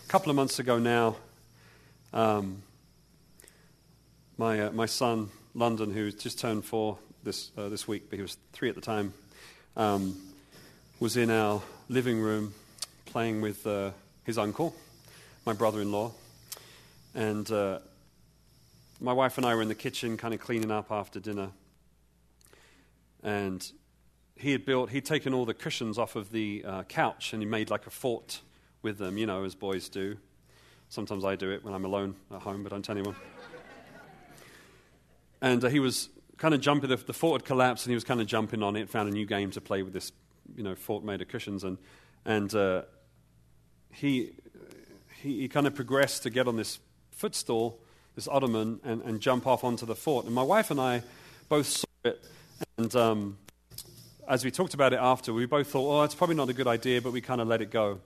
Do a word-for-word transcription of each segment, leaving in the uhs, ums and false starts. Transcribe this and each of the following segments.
couple of months ago now, um, my uh, my son, London, who just turned four this uh, this week, but he was three at the time, um, was in our living room playing with uh, his uncle, my brother-in-law, and uh, my wife and I were in the kitchen kind of cleaning up after dinner, and he had built, he'd taken all the cushions off of the uh, couch and he made like a fort with them, you know, as boys do. Sometimes I do it when I'm alone at home, but don't tell anyone. And uh, he was kind of jumping, the, the fort had collapsed and he was kind of jumping on it, found a new game to play with this, you know, fort made of cushions. And and uh, he, he he kind of progressed to get on this footstool, this ottoman, and, and jump off onto the fort. And my wife and I both saw it, and um, as we talked about it after, we both thought, oh, it's probably not a good idea, but we kind of let it go.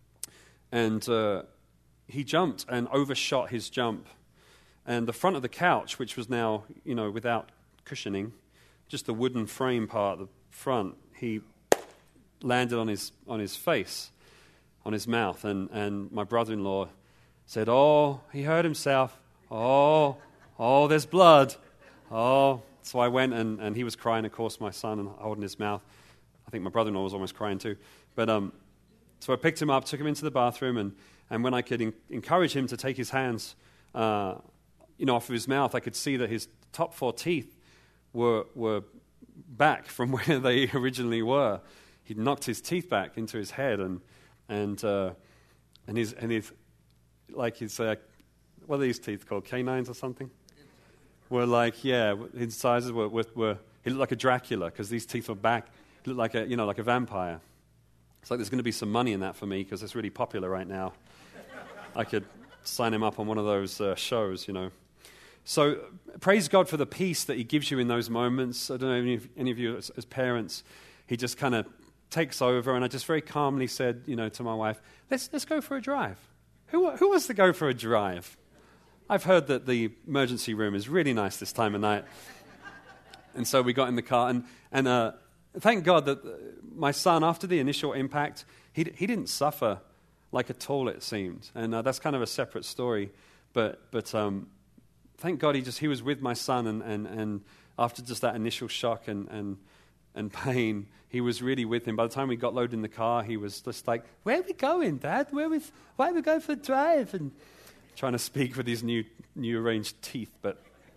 And uh, he jumped and overshot his jump. And the front of the couch, which was now, you know, without cushioning, just the wooden frame part, the front, he landed on his on his face, on his mouth. And, and my brother-in-law said, oh, he hurt himself. Oh, oh, there's blood. Oh. So I went, and, and he was crying, of course, my son, and holding his mouth. I think my brother-in-law was almost crying too. But um, so I picked him up, took him into the bathroom, and, and when I could in- encourage him to take his hands, uh, you know, off of his mouth, I could see that his top four teeth were were back from where they originally were. He'd knocked his teeth back into his head, and and uh, and his and his like his uh, what are these teeth called? Canines or something? Were like, yeah, his sizes were, were, were he looked like a Dracula because these teeth were back. He looked like a, you know, like a vampire. It's like there's going to be some money in that for me because it's really popular right now. I could sign him up on one of those uh, shows, you know. So praise God for the peace that he gives you in those moments. I don't know if any of you as, as parents, he just kind of takes over, and I just very calmly said, you know, to my wife, let's let's go for a drive. Who who wants to go for a drive? I've heard that the emergency room is really nice this time of night. And so we got in the car, and, and uh, thank God that my son, after the initial impact, he he didn't suffer like at all, it seemed. And uh, that's kind of a separate story. But but um, thank God he just he was with my son, and, and, and after just that initial shock and, and, and pain, he was really with him. By the time we got loaded in the car, he was just like, where are we going, Dad? Where we, why are we going for a drive? And trying to speak with these new new arranged teeth. But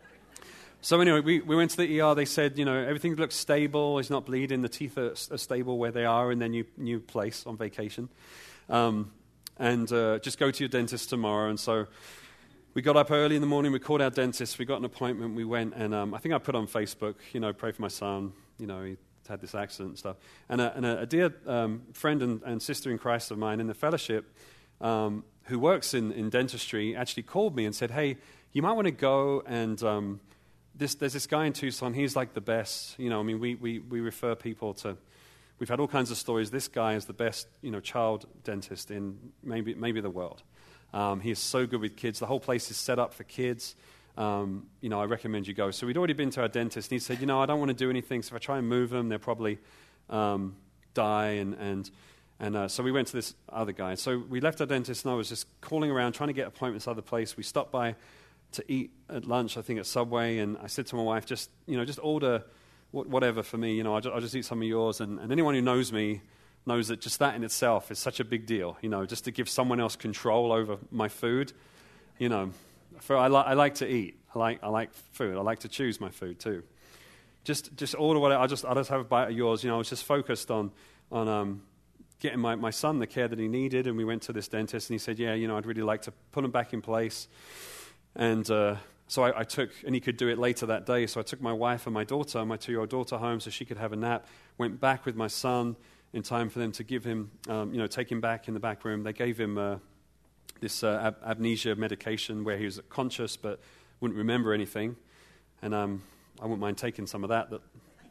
so anyway, we, we went to the E R. They said, you know, everything looks stable. He's not bleeding. The teeth are, are stable where they are in their new new place on vacation. Um, and uh, just go to your dentist tomorrow. And so we got up early in the morning. We called our dentist. We got an appointment. We went, and um, I think I put on Facebook, you know, pray for my son. You know, he had this accident and stuff. And a, and a, a dear um, friend and, and sister in Christ of mine in the fellowship, um, who works in, in dentistry, actually called me and said, hey, you might want to go and um, this, there's this guy in Tucson, he's like the best. You know, I mean, we, we, we refer people to, we've had all kinds of stories. This guy is the best, you know, child dentist in maybe maybe the world. Um, he is so good with kids. The whole place is set up for kids. Um, you know, I recommend you go. So we'd already been to our dentist, and he said, you know, I don't want to do anything, so if I try and move them, they'll probably um, die, and... and And uh, so we went to this other guy. So we left our dentist, and I was just calling around, trying to get appointments other place. We stopped by to eat at lunch, I think at Subway, and I said to my wife, just, you know, just order wh- whatever for me. You know, I'll just, I'll just eat some of yours. And, and anyone who knows me knows that just that in itself is such a big deal, you know, just to give someone else control over my food. You know, for, I, li- I like to eat. I like I like food. I like to choose my food too. Just just order what I, I'll just I'll just have a bite of yours. You know, I was just focused on on um. getting my, my son the care that he needed, and we went to this dentist, and he said, yeah, you know, I'd really like to put him back in place. And uh, so I, I took, and he could do it later that day, so I took my wife and my daughter, my two-year-old daughter home so she could have a nap, went back with my son in time for them to give him, um, you know, take him back in the back room. They gave him uh, this uh, ab- amnesia medication where he was conscious but wouldn't remember anything. And um, I wouldn't mind taking some of that that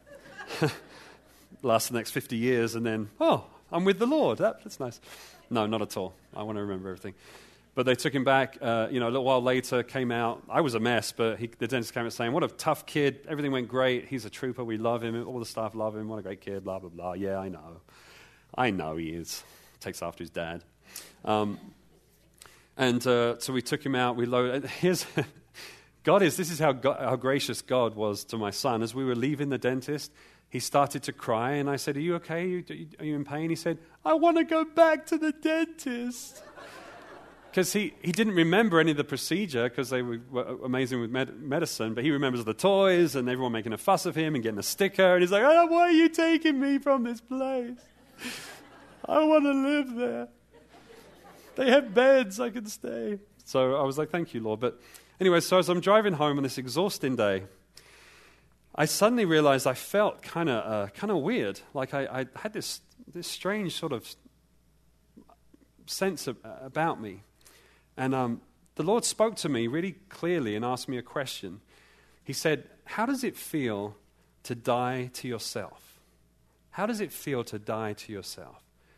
lasts the next fifty years, and then, oh, I'm with the Lord. That, that's nice. No, not at all. I want to remember everything. But they took him back, uh, you know, a little while later, came out. I was a mess, but he, the dentist came out saying, what a tough kid. Everything went great. He's a trooper. We love him. All the staff love him. What a great kid, blah, blah, blah. Yeah, I know. I know he is. Takes after his dad. Um, And uh, so we took him out. We loaded. Here's God is. This is how God, how gracious God was to my son. As we were leaving the dentist, he started to cry, and I said, "Are you okay? Are you, are you in pain?" He said, "I want to go back to the dentist." Because he, he didn't remember any of the procedure because they were, were amazing with med- medicine, but he remembers the toys and everyone making a fuss of him and getting a sticker. And he's like, "Oh, why are you taking me from this place? I want to live there. They have beds, I can stay." So I was like, "Thank you, Lord." But anyway, so as I'm driving home on this exhausting day, I suddenly realized I felt kind of uh, kind of weird. Like I, I had this this strange sort of sense of, uh, about me. And um, the Lord spoke to me really clearly and asked me a question. He said, "How does it feel to die to yourself? How does it feel to die to yourself?"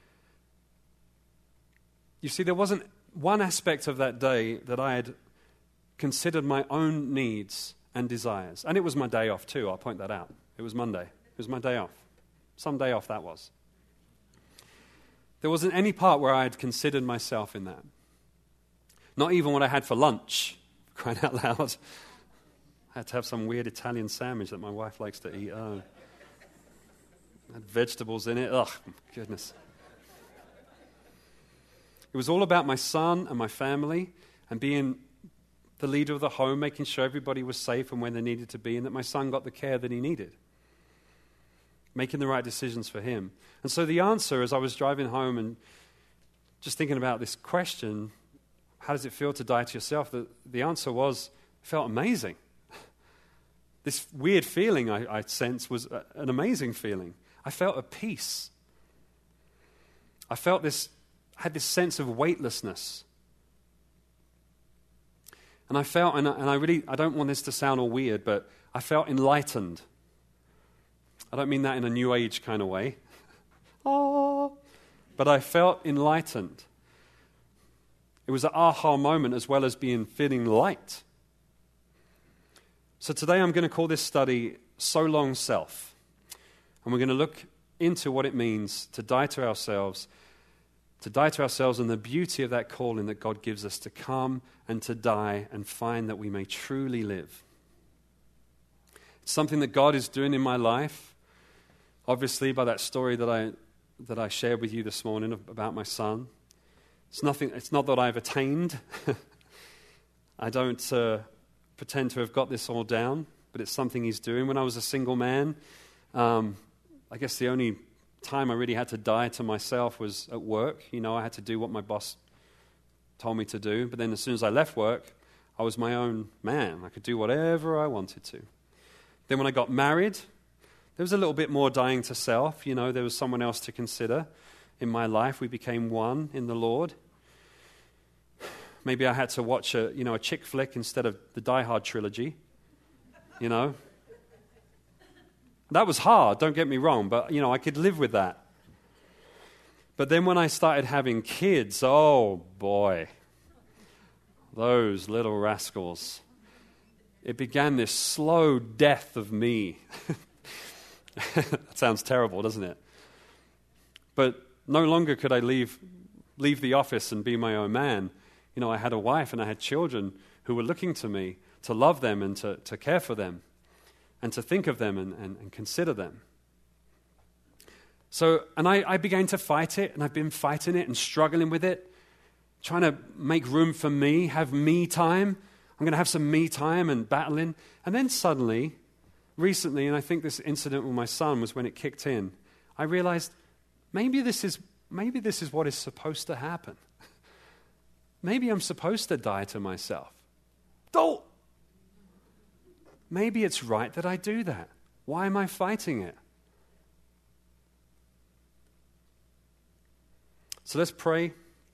You see, there wasn't one aspect of that day that I had considered my own needs and desires. And it was my day off too, I'll point that out. It was Monday. It was my day off. Some day off that was. There wasn't any part where I had considered myself in that. Not even what I had for lunch, crying out loud. I had to have some weird Italian sandwich that my wife likes to eat. Oh. Had vegetables in it. Ugh, goodness. It was all about my son and my family and being the leader of the home, making sure everybody was safe and when they needed to be, and that my son got the care that he needed. Making the right decisions for him. And so the answer, as I was driving home and just thinking about this question, how does it feel to die to yourself? The, the answer was, it felt amazing. This weird feeling I, I sensed was a, an amazing feeling. I felt at peace. I felt this, I had this sense of weightlessness. And I felt, and I, and I really, I don't want this to sound all weird, but I felt enlightened. I don't mean that in a new age kind of way. Oh, but I felt enlightened. It was an aha moment as well as being feeling light. So today I'm going to call this study So Long Self. And we're going to look into what it means to die to ourselves, to die to ourselves and the beauty of that calling that God gives us to come and to die and find that we may truly live. It's something that God is doing in my life. Obviously, by that story that I that I shared with you this morning about my son. It's nothing. It's not that I've attained. I don't uh, pretend to have got this all down, but it's something he's doing. When I was a single man, um, I guess the only time I really had to die to myself was at work. You know, I had to do what my boss told me to do. But then as soon as I left work, I was my own man. I could do whatever I wanted to. Then when I got married, there was a little bit more dying to self. You know, there was someone else to consider in my life. We became one in the Lord. Maybe I had to watch a, you know, a chick flick instead of the Die Hard trilogy. You know, that was hard. Don't get me wrong, but you know, I could live with that. But then when I started having kids, oh boy, those little rascals. It began this slow death of me. That sounds terrible, doesn't it? But no longer could I leave leave the office and be my own man. You know, I had a wife and I had children who were looking to me to love them and to, to care for them and to think of them and, and, and consider them. So, and I, I began to fight it, and I've been fighting it and struggling with it, trying to make room for me, have me time. I'm going to have some me time and battling. And then suddenly, recently, and I think this incident with my son was when it kicked in, I realized maybe this is maybe this is what is supposed to happen. Maybe I'm supposed to die to myself. Don't. Maybe it's right that I do that. Why am I fighting it? So let's pray.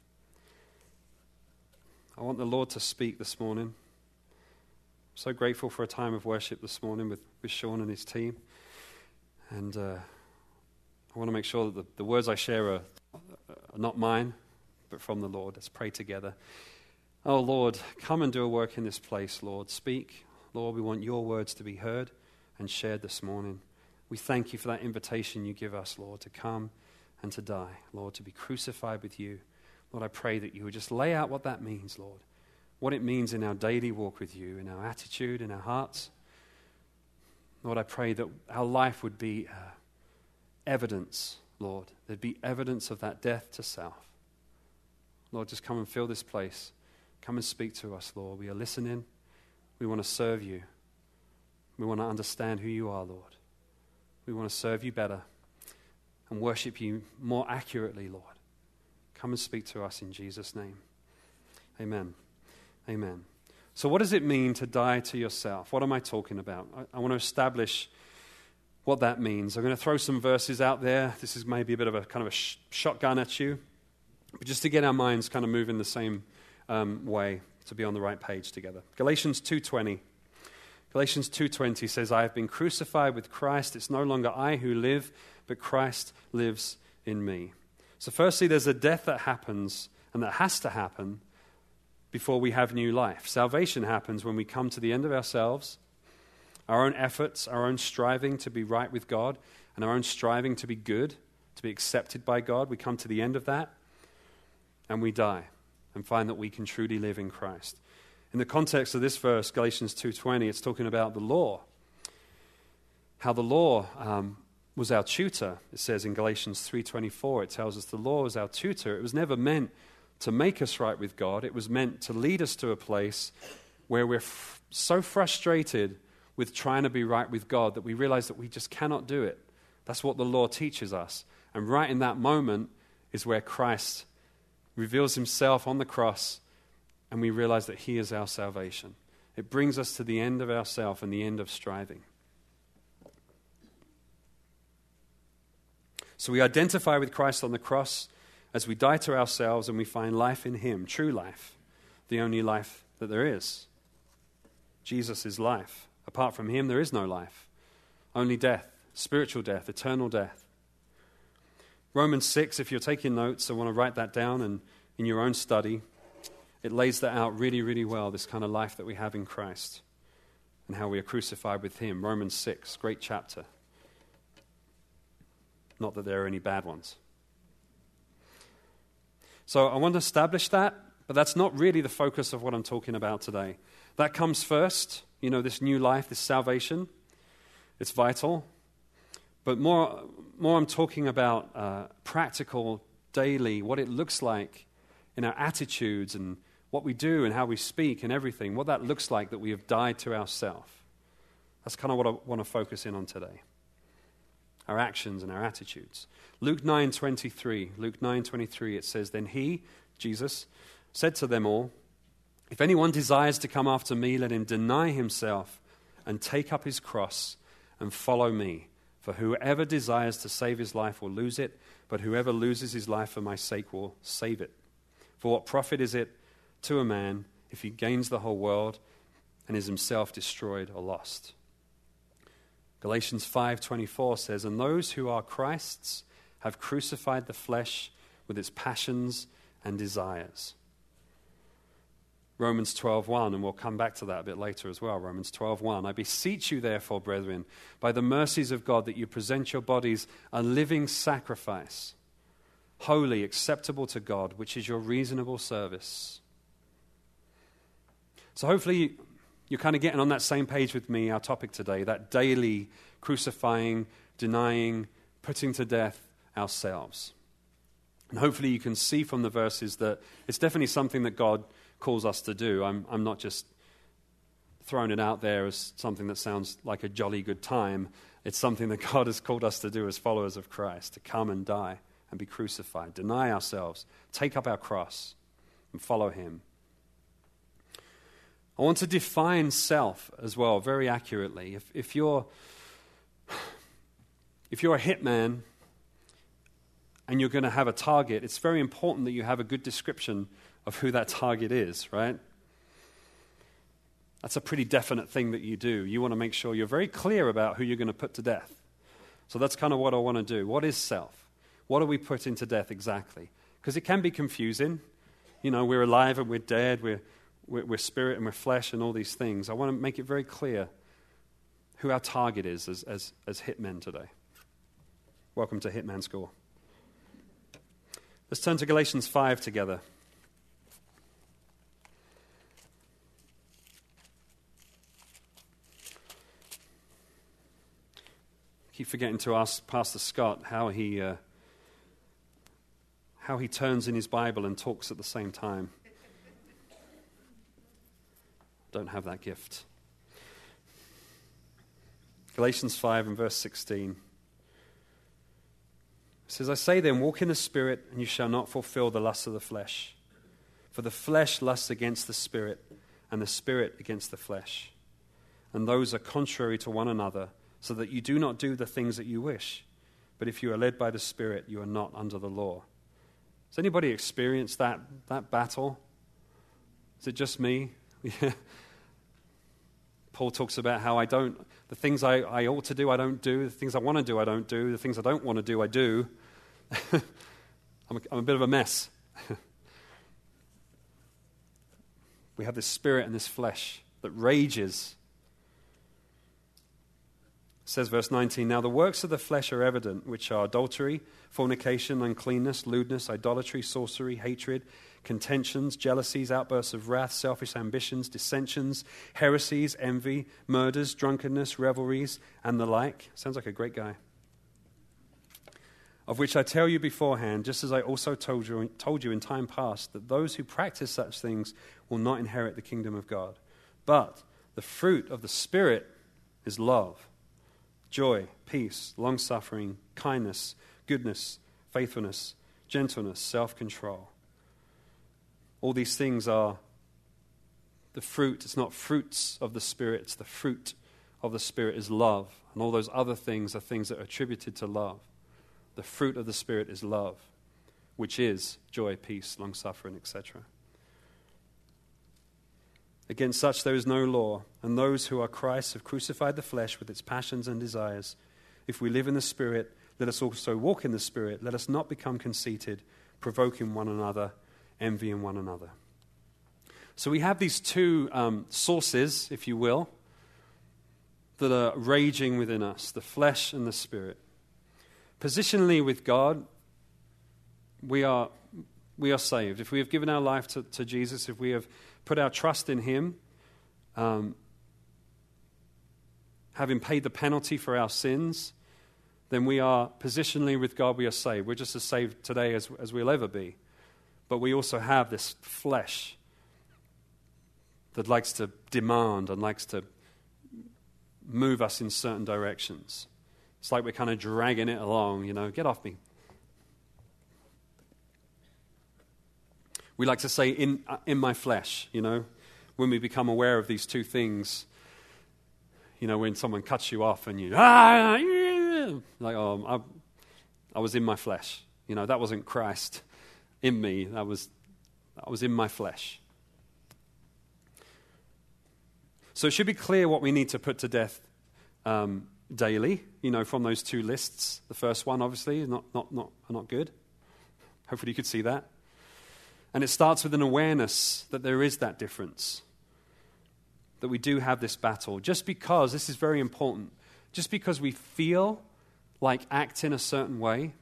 I want the Lord to speak this morning. I'm so grateful for a time of worship this morning with, with Sean and his team. And uh, I want to make sure that the, the words I share are, are not mine, but from the Lord. Let's pray together. Oh, Lord, come and do a work in this place, Lord. Speak. Lord, we want your words to be heard and shared this morning. We thank you for that invitation you give us, Lord, to come and to die, Lord, to be crucified with you. Lord, I pray that you would just lay out what that means, Lord. What it means in our daily walk with you, in our attitude, in our hearts. Lord, I pray that our life would be uh, evidence, Lord. There'd be evidence of that death to self. Lord, just come and fill this place. Come and speak to us, Lord. We are listening. We want to serve you. We want to understand who you are, Lord. We want to serve you better and worship you more accurately, Lord. Come and speak to us in Jesus' name. Amen. Amen. So what does it mean to die to yourself? What am I talking about? I, I want to establish what that means. I'm going to throw some verses out there. This is maybe a bit of a kind of a sh- shotgun at you, but just to get our minds kind of moving the same um, way, to be on the right page together. Galatians two twenty. Galatians two twenty says, I have been crucified with Christ. It's no longer I who live, but Christ lives in me. So firstly, there's a death that happens, and that has to happen before we have new life. Salvation happens when we come to the end of ourselves, our own efforts, our own striving to be right with God, and our own striving to be good, to be accepted by God. We come to the end of that, and we die, and find that we can truly live in Christ. In the context of this verse, Galatians two twenty, it's talking about the law. How the law um, was our tutor. It says in Galatians three twenty-four, it tells us the law was our tutor. It was never meant to make us right with God. It was meant to lead us to a place where we're f- so frustrated with trying to be right with God that we realize that we just cannot do it. That's what the law teaches us. And right in that moment is where Christ reveals himself on the cross, and we realize that he is our salvation. It brings us to the end of ourself and the end of striving. So we identify with Christ on the cross as we die to ourselves, and we find life in him, true life, the only life that there is. Jesus is life. Apart from him, there is no life. Only death, spiritual death, eternal death. Romans six, if you're taking notes, I want to write that down, and in your own study, it lays that out really, really well, this kind of life that we have in Christ and how we are crucified with him. Romans six, great chapter. Not that there are any bad ones. So I want to establish that, but that's not really the focus of what I'm talking about today. That comes first, you know, this new life, this salvation. It's vital. But more, more I'm talking about uh, practical, daily, what it looks like in our attitudes and what we do and how we speak and everything, what that looks like that we have died to ourselves. That's kind of what I want to focus in on today. Our actions and our attitudes. Luke nine twenty-three, Luke nine twenty-three, it says, Then he, Jesus, said to them all, If anyone desires to come after me, let him deny himself and take up his cross and follow me. For whoever desires to save his life will lose it, but whoever loses his life for my sake will save it. For what profit is it to a man if he gains the whole world and is himself destroyed or lost? Galatians five twenty-four says, And those who are Christ's have crucified the flesh with its passions and desires. Romans twelve one, and we'll come back to that a bit later as well. Romans twelve one, I beseech you therefore, brethren, by the mercies of God, that you present your bodies a living sacrifice, holy, acceptable to God, which is your reasonable service. So hopefully you're kind of getting on that same page with me, our topic today, that daily crucifying, denying, putting to death ourselves. And hopefully you can see from the verses that it's definitely something that God calls us to do. I'm, I'm not just throwing it out there as something that sounds like a jolly good time. It's something that God has called us to do as followers of Christ, to come and die and be crucified, deny ourselves, take up our cross and follow him. I want to define self as well very accurately. If, if you're if you're a hitman and you're going to have a target, it's very important that you have a good description of who that target is, right? That's a pretty definite thing that you do. You want to make sure you're very clear about who you're going to put to death. So that's kind of what I want to do. What is self? What are we putting to death exactly? Because it can be confusing. You know, we're alive and we're dead, we're, we're, we're spirit and we're flesh and all these things. I want to make it very clear who our target is as, as, as hitmen today. Welcome to Hitman School. Let's turn to Galatians five together. Keep forgetting to ask Pastor Scott how he uh, how he turns in his Bible and talks at the same time. Don't have that gift. Galatians five and verse sixteen. It says, I say then, walk in the Spirit, and you shall not fulfill the lusts of the flesh. For the flesh lusts against the Spirit, and the Spirit against the flesh. And those are contrary to one another, so that you do not do the things that you wish. But if you are led by the Spirit, you are not under the law. Has anybody experienced that, that battle? Is it just me? Yeah. Paul talks about how I don't, the things I, I ought to do, I don't do. The things I want to do, I don't do. The things I don't want to do, I do. I'm, a, I'm a bit of a mess. We have this spirit and this flesh that rages. It says, verse nineteen, now the works of the flesh are evident, which are adultery, fornication, uncleanness, lewdness, idolatry, sorcery, hatred, contentions, jealousies, outbursts of wrath, selfish ambitions, dissensions, heresies, envy, murders, drunkenness, revelries, and the like. Sounds like a great guy. Of which I tell you beforehand, just as I also told you, told you in time past, that those who practice such things will not inherit the kingdom of God. But the fruit of the Spirit is love, joy, peace, long-suffering, kindness, goodness, faithfulness, gentleness, self-control. All these things are the fruit. It's not fruits of the Spirit. It's the fruit of the Spirit is love. And all those other things are things that are attributed to love. The fruit of the Spirit is love, which is joy, peace, long-suffering, et cetera. Against such there is no law, and those who are Christ have crucified the flesh with its passions and desires. If we live in the Spirit, let us also walk in the Spirit. Let us not become conceited, provoking one another, envying one another. So we have these two um, sources, if you will, that are raging within us, the flesh and the Spirit. Positionally with God, we are we are saved. If we have given our life to, to Jesus, if we have put our trust in Him, um, having paid the penalty for our sins, then we are positionally with God, we are saved. We're just as saved today as, as we'll ever be. But we also have this flesh that likes to demand and likes to move us in certain directions. It's like we're kind of dragging it along, you know, get off me. We like to say, in uh, in my flesh, you know, when we become aware of these two things, you know, when someone cuts you off and you, ah, yeah, like, oh, I, I was in my flesh. You know, that wasn't Christ in me, that was, that was in my flesh. So it should be clear what we need to put to death um, daily, you know, from those two lists. The first one, obviously, is not, not, not, not good. Hopefully you could see that. And it starts with an awareness that there is that difference, that we do have this battle. Just because, this is very important, just because we feel like acting a certain way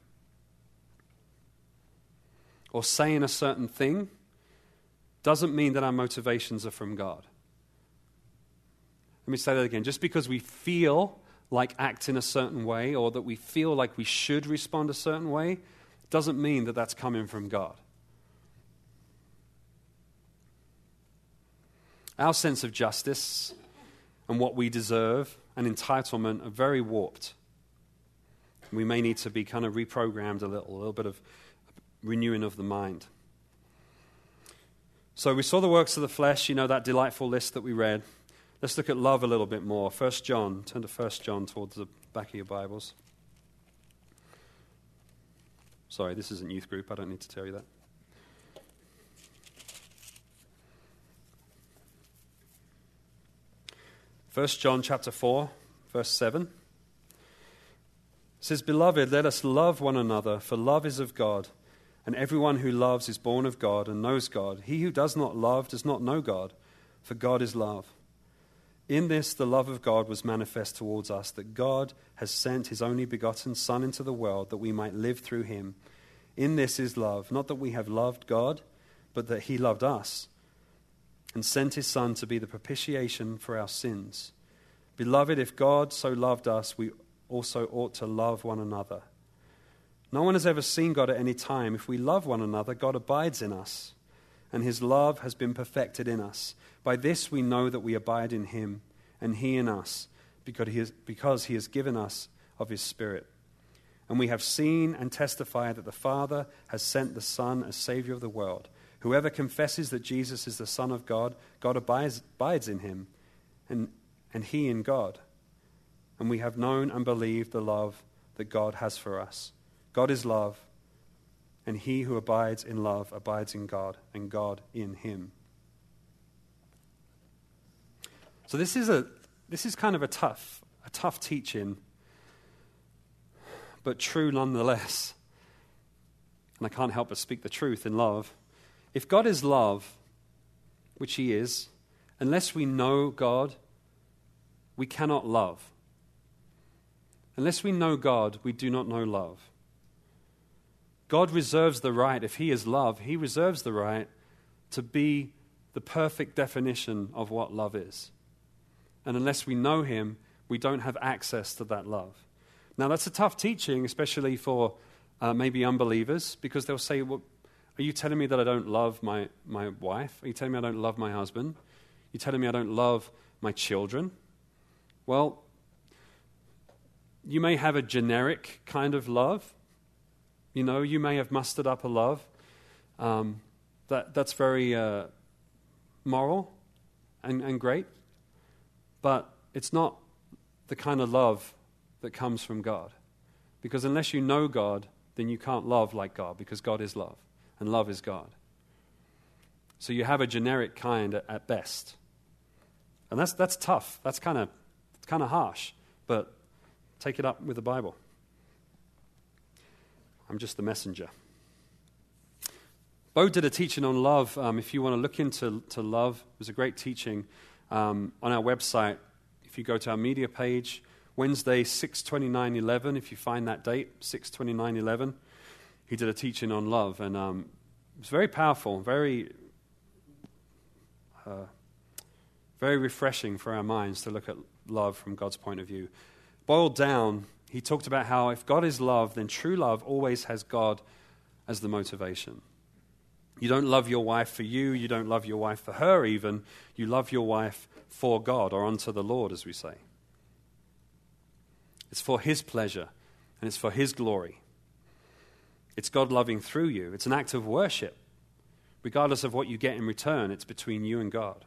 or saying a certain thing doesn't mean that our motivations are from God. Let me say that again. Just because we feel like acting a certain way or that we feel like we should respond a certain way doesn't mean that that's coming from God. Our sense of justice and what we deserve and entitlement are very warped. We may need to be kind of reprogrammed a little, a little bit of renewing of the mind. So we saw the works of the flesh, you know, that delightful list that we read. Let's look at love a little bit more. First John, turn to First John towards the back of your Bibles. Sorry, this isn't youth group, I don't need to tell you that. First John chapter four, verse seven. It says, Beloved, let us love one another, for love is of God, and everyone who loves is born of God and knows God. He who does not love does not know God, for God is love. In this the love of God was manifest towards us, that God has sent his only begotten Son into the world that we might live through him. In this is love, not that we have loved God, but that he loved us and sent his Son to be the propitiation for our sins. Beloved, if God so loved us, we also ought to love one another. No one has ever seen God at any time. If we love one another, God abides in us, and his love has been perfected in us. By this we know that we abide in him, and he in us, because he has, because he has given us of his Spirit. And we have seen and testified that the Father has sent the Son as Savior of the world. Whoever confesses that Jesus is the Son of God, God abides, abides in him, and, and he in God. And we have known and believed the love that God has for us. God is love, and he who abides in love abides in God, and God in him. So this is a this is kind of a tough, a tough teaching, but true nonetheless. And I can't help but speak the truth in love. If God is love, which he is, unless we know God, we cannot love. Unless we know God, we do not know love. God reserves the right, if he is love, he reserves the right to be the perfect definition of what love is. And unless we know him, we don't have access to that love. Now, that's a tough teaching, especially for uh, maybe unbelievers, because they'll say, well, are you telling me that I don't love my, my wife? Are you telling me I don't love my husband? Are you telling me I don't love my children? Well, you may have a generic kind of love. You know, you may have mustered up a love um, that that's very uh, moral and, and great, but it's not the kind of love that comes from God. Because unless you know God, then you can't love like God, because God is love, and love is God. So you have a generic kind at, at best. And that's that's tough. That's kind of kind of harsh, but take it up with the Bible. I'm just the messenger. Bo did a teaching on love. Um, if you want to look into to love, it was a great teaching um, on our website. If you go to our media page, Wednesday, six twenty-nine eleven, if you find that date, six twenty-nine eleven, he did a teaching on love. And um, it was very powerful, very, uh, very refreshing for our minds to look at love from God's point of view. Boiled down, he talked about how if God is love, then true love always has God as the motivation. You don't love your wife for you. You don't love your wife for her even. You love your wife for God, or unto the Lord, as we say. It's for his pleasure, and it's for his glory. It's God loving through you. It's an act of worship. Regardless of what you get in return, it's between you and God.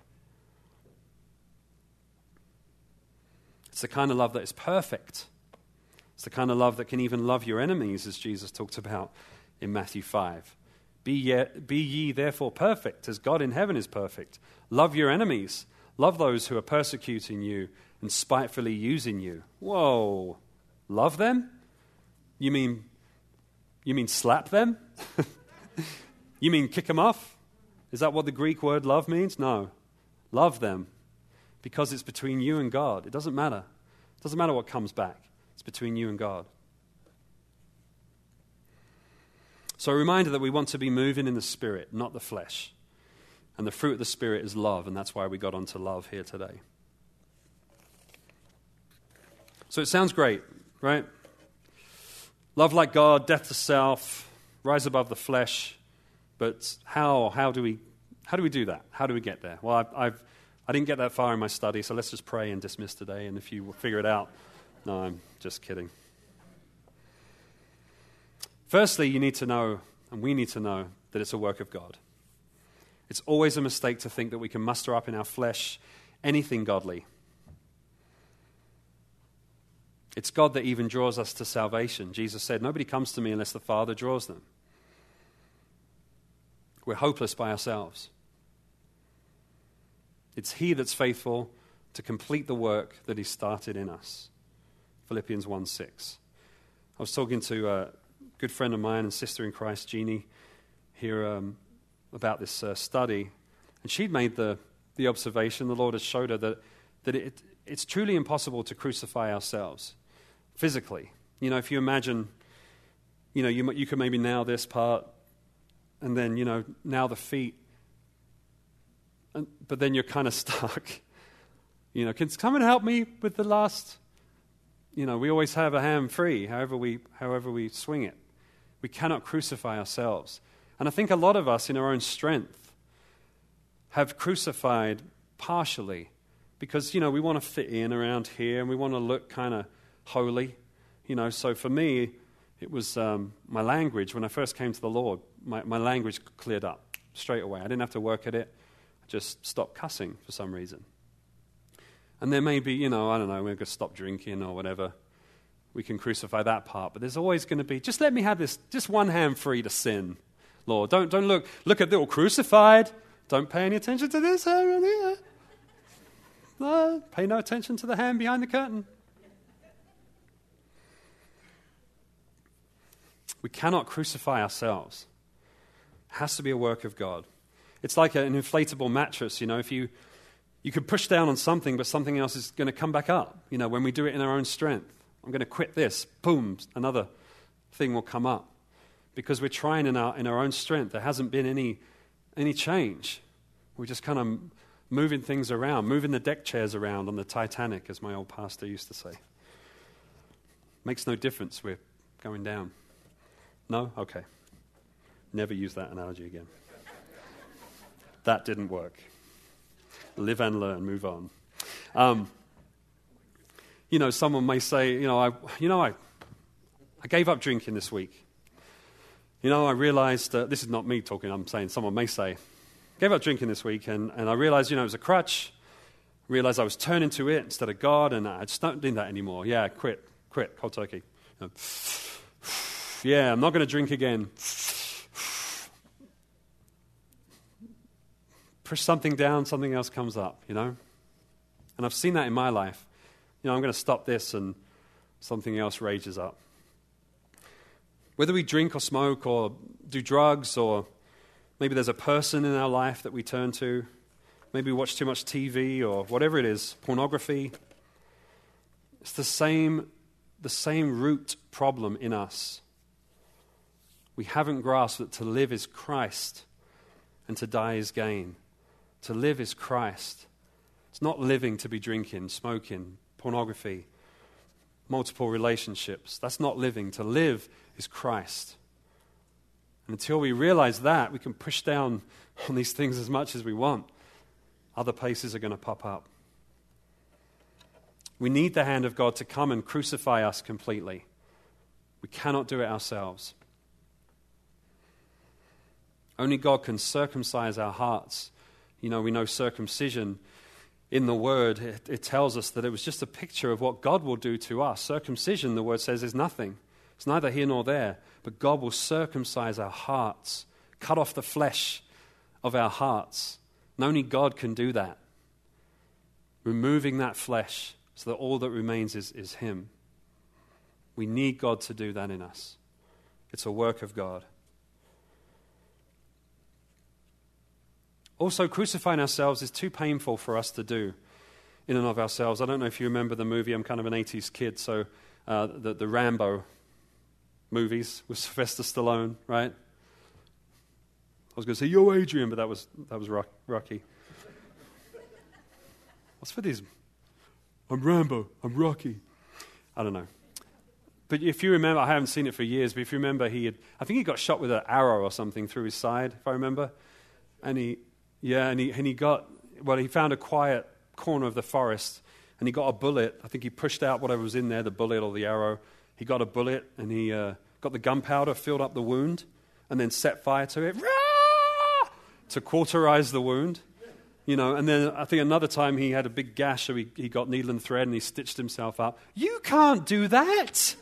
It's the kind of love that is perfect. It's the kind of love that can even love your enemies, as Jesus talked about in Matthew five. Be ye, be ye therefore perfect, as God in heaven is perfect. Love your enemies. Love those who are persecuting you and spitefully using you. Whoa. Love them? You mean, you mean slap them? You mean kick them off? Is that what the Greek word love means? No. Love them. Because it's between you and God. It doesn't matter. It doesn't matter what comes back. It's between you and God. So a reminder that we want to be moving in the Spirit, not the flesh. And the fruit of the Spirit is love, and that's why we got onto love here today. So it sounds great, right? Love like God, death to self, rise above the flesh. But how how do we how do we do that? How do we get there? Well, I've, I've I didn't get that far in my study, so let's just pray and dismiss today. And if you figure it out, no, I'm just kidding. Firstly, you need to know, and we need to know, that it's a work of God. It's always a mistake to think that we can muster up in our flesh anything godly. It's God that even draws us to salvation. Jesus said, nobody comes to me unless the Father draws them. We're hopeless by ourselves. It's he that's faithful to complete the work that he started in us. Philippians one six. I was talking to a good friend of mine and sister in Christ, Jeannie, here um, about this uh, study, and she'd made the, the observation, the Lord has showed her that, that it, it's truly impossible to crucify ourselves physically. You know, if you imagine You know, you, you can maybe nail this part, and then, you know, nail the feet. And, but then you're kind of stuck. You know, can someone help me with the last? You know, we always have a hand free, however we, however we swing it. We cannot crucify ourselves. And I think a lot of us, in our own strength, have crucified partially because, you know, we want to fit in around here and we want to look kind of holy. You know, so for me, it was um, my language. When I first came to the Lord, my, my language cleared up straight away. I didn't have to work at it. I just stopped cussing for some reason. And there may be, you know, I don't know, we're going to stop drinking or whatever. We can crucify that part. But there's always going to be, just let me have this, just one hand free to sin, Lord. Don't don't look, look at the all crucified. Don't pay any attention to this hand right here. No, pay no attention to the hand behind the curtain. We cannot crucify ourselves. It has to be a work of God. It's like an inflatable mattress, you know, if you, you could push down on something, but something else is going to come back up, you know, when we do it in our own strength. I'm going to quit this, boom, another thing will come up. Because we're trying in our in our own strength. There hasn't been any any change. We're just kind of moving things around, moving the deck chairs around on the Titanic, as my old pastor used to say. Makes no difference, we're going down. No? Okay. Never use that analogy again. That didn't work. Live and learn, move on. Um, you know, someone may say, you know, I, you know, I, I gave up drinking this week. You know, I realized, uh, this is not me talking, I'm saying someone may say, gave up drinking this week, and, and I realized, you know, it was a crutch. Realized I was turning to it instead of God, and I just don't do that anymore. Yeah, quit, quit, cold turkey. You know, yeah, I'm not going to drink again. Push something down, something else comes up, you know. And I've seen that in my life. You know, I'm going to stop this, and something else rages up. Whether we drink or smoke or do drugs, or maybe there's a person in our life that we turn to, maybe we watch too much T V or whatever it is, pornography, it's the same, the same root problem in us. We haven't grasped that to live is Christ and to die is gain. To live is Christ. It's not living to be drinking, smoking, pornography, multiple relationships. That's not living. To live is Christ. And until we realize that, we can push down on these things as much as we want. Other places are going to pop up. We need the hand of God to come and crucify us completely. We cannot do it ourselves. Only God can circumcise our hearts. You know, we know circumcision in the Word, it, it tells us that it was just a picture of what God will do to us. Circumcision, the Word says, is nothing. It's neither here nor there. But God will circumcise our hearts, cut off the flesh of our hearts. And only God can do that. Removing that flesh so that all that remains is, is Him. We need God to do that in us. It's a work of God. Also, crucifying ourselves is too painful for us to do in and of ourselves. I don't know if you remember the movie. I'm kind of an eighties kid, so uh, the, the Rambo movies with Sylvester Stallone, right? I was going to say, yo, Adrian, but that was that was Rocky. What's for these? I'm Rambo, I'm Rocky. I don't know. But if you remember, I haven't seen it for years, but if you remember, he had, I think he got shot with an arrow or something through his side, if I remember. And he, yeah, and he, and he got, well, he found a quiet corner of the forest, and he got a bullet. I think he pushed out whatever was in there, the bullet or the arrow. He got a bullet, and he uh, got the gunpowder, filled up the wound, and then set fire to it, Rah! to cauterize the wound. You know, and then I think another time he had a big gash, so he, he got needle and thread, and he stitched himself up. You can't do that!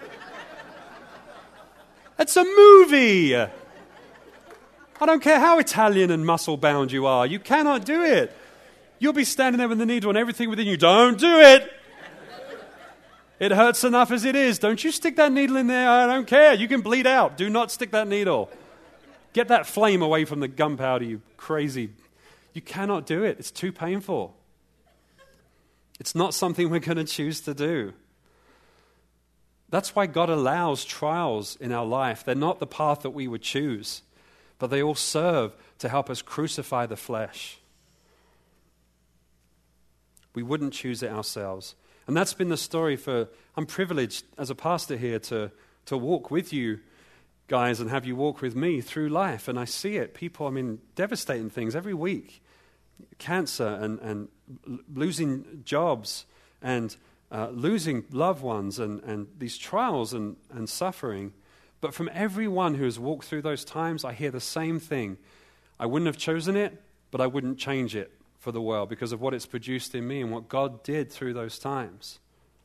It's a movie! I don't care how Italian and muscle-bound you are. You cannot do it. You'll be standing there with the needle and everything within you. Don't do it. It hurts enough as it is. Don't you stick that needle in there. I don't care. You can bleed out. Do not stick that needle. Get that flame away from the gunpowder, you crazy. You cannot do it. It's too painful. It's not something we're going to choose to do. That's why God allows trials in our life. They're not the path that we would choose, but they all serve to help us crucify the flesh. We wouldn't choose it ourselves. And that's been the story for, I'm privileged as a pastor here to, to walk with you guys and have you walk with me through life. And I see it. People, I mean, devastating things every week. Cancer and, and losing jobs and uh, losing loved ones and, and these trials and, and suffering. But from everyone who has walked through those times, I hear the same thing. I wouldn't have chosen it, but I wouldn't change it for the world because of what it's produced in me and what God did through those times.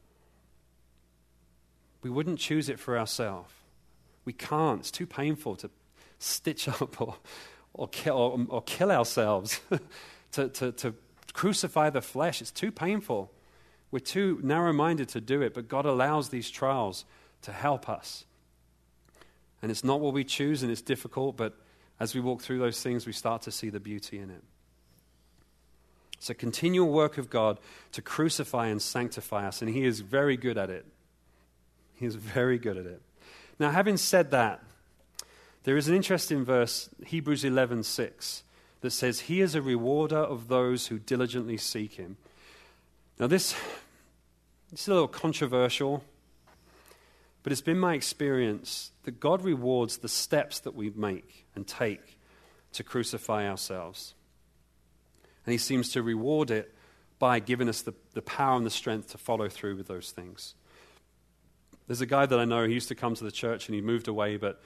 We wouldn't choose it for ourselves. We can't. It's too painful to stitch up or or kill, or, or kill ourselves, to, to, to crucify the flesh. It's too painful. We're too narrow-minded to do it, but God allows these trials to help us. And it's not what we choose, and it's difficult, but as we walk through those things, we start to see the beauty in it. It's a continual work of God to crucify and sanctify us, and He is very good at it. He is very good at it. Now, having said that, there is an interesting verse, Hebrews eleven six, that says, He is a rewarder of those who diligently seek Him. Now, this, this is a little controversial, but it's been my experience that God rewards the steps that we make and take to crucify ourselves. And He seems to reward it by giving us the, the power and the strength to follow through with those things. There's a guy that I know, he used to come to the church and he moved away, but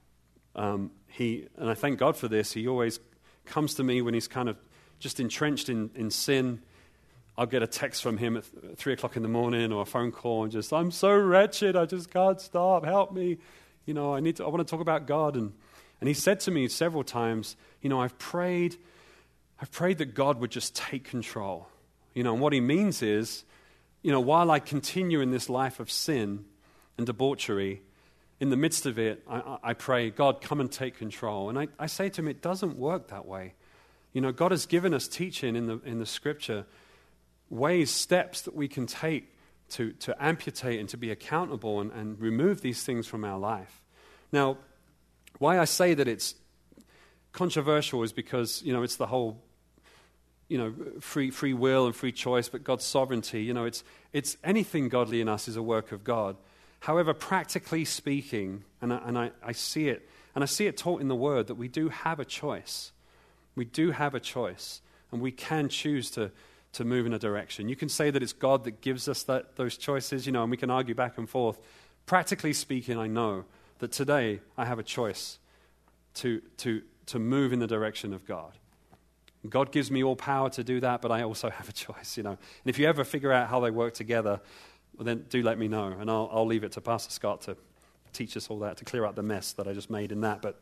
um, he, and I thank God for this, he always comes to me when he's kind of just entrenched in, in sin. I'll get a text from him at th- three o'clock in the morning or a phone call and just, I'm so wretched, I just can't stop, help me. You know, I need to, I want to talk about God. And, and he said to me several times, you know, I've prayed, I've prayed that God would just take control. You know, and what he means is, you know, while I continue in this life of sin and debauchery, in the midst of it, I, I pray, God, come and take control. And I, I say to him, it doesn't work that way. You know, God has given us teaching in the in the Scripture, ways, steps that we can take to, to amputate and to be accountable and, and remove these things from our life. Now, why I say that it's controversial is because, you know, it's the whole, you know, free free will and free choice, but God's sovereignty. You know, it's it's anything godly in us is a work of God. However, practically speaking, and I, and I, I see it, and I see it taught in the Word, that we do have a choice. We do have a choice, and we can choose to, to move in a direction. You can say that it's God that gives us that, those choices, you know, and we can argue back and forth. Practically speaking, I know that today I have a choice to, to, to move in the direction of God. God gives me all power to do that, but I also have a choice, you know. And if you ever figure out how they work together, well, then do let me know, and I'll, I'll leave it to Pastor Scott to teach us all that, to clear out the mess that I just made in that. But,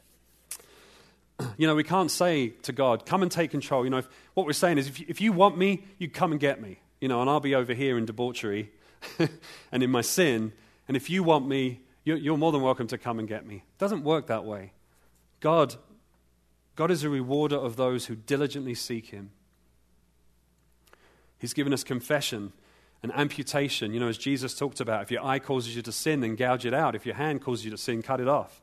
you know, we can't say to God, come and take control. You know, if, what we're saying is, if you, if you want me, you come and get me, you know, and I'll be over here in debauchery and in my sin, and if you want me, you're, you're more than welcome to come and get me. It doesn't work that way. God, God is a rewarder of those who diligently seek Him. He's given us confession and amputation, you know, as Jesus talked about. If your eye causes you to sin, then gouge it out. If your hand causes you to sin, cut it off.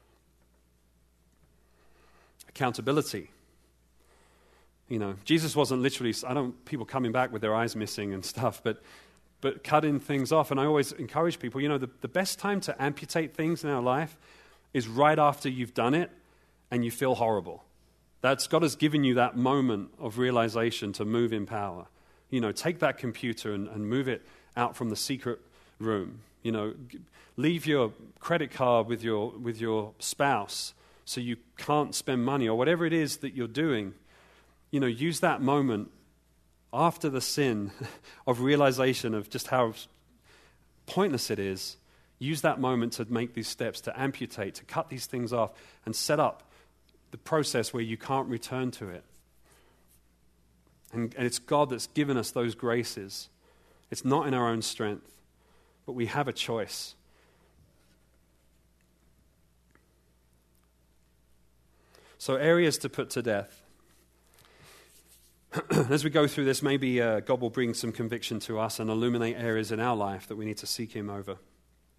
Accountability. You know, Jesus wasn't literally, I don't, people coming back with their eyes missing and stuff, but but cutting things off. And I always encourage people, you know, the, the best time to amputate things in our life is right after you've done it and you feel horrible. That's, God has given you that moment of realization to move in power. You know, take that computer and, and move it out from the secret room. You know, g- leave your credit card with your with your spouse so you can't spend money, or whatever it is that you're doing. You know, use that moment after the sin of realization of just how pointless it is. Use that moment to make these steps, to amputate, to cut these things off, and set up the process where you can't return to it. And, and it's God that's given us those graces. It's not in our own strength, but we have a choice. So areas to put to death. As we go through this, maybe uh, God will bring some conviction to us and illuminate areas in our life that we need to seek Him over.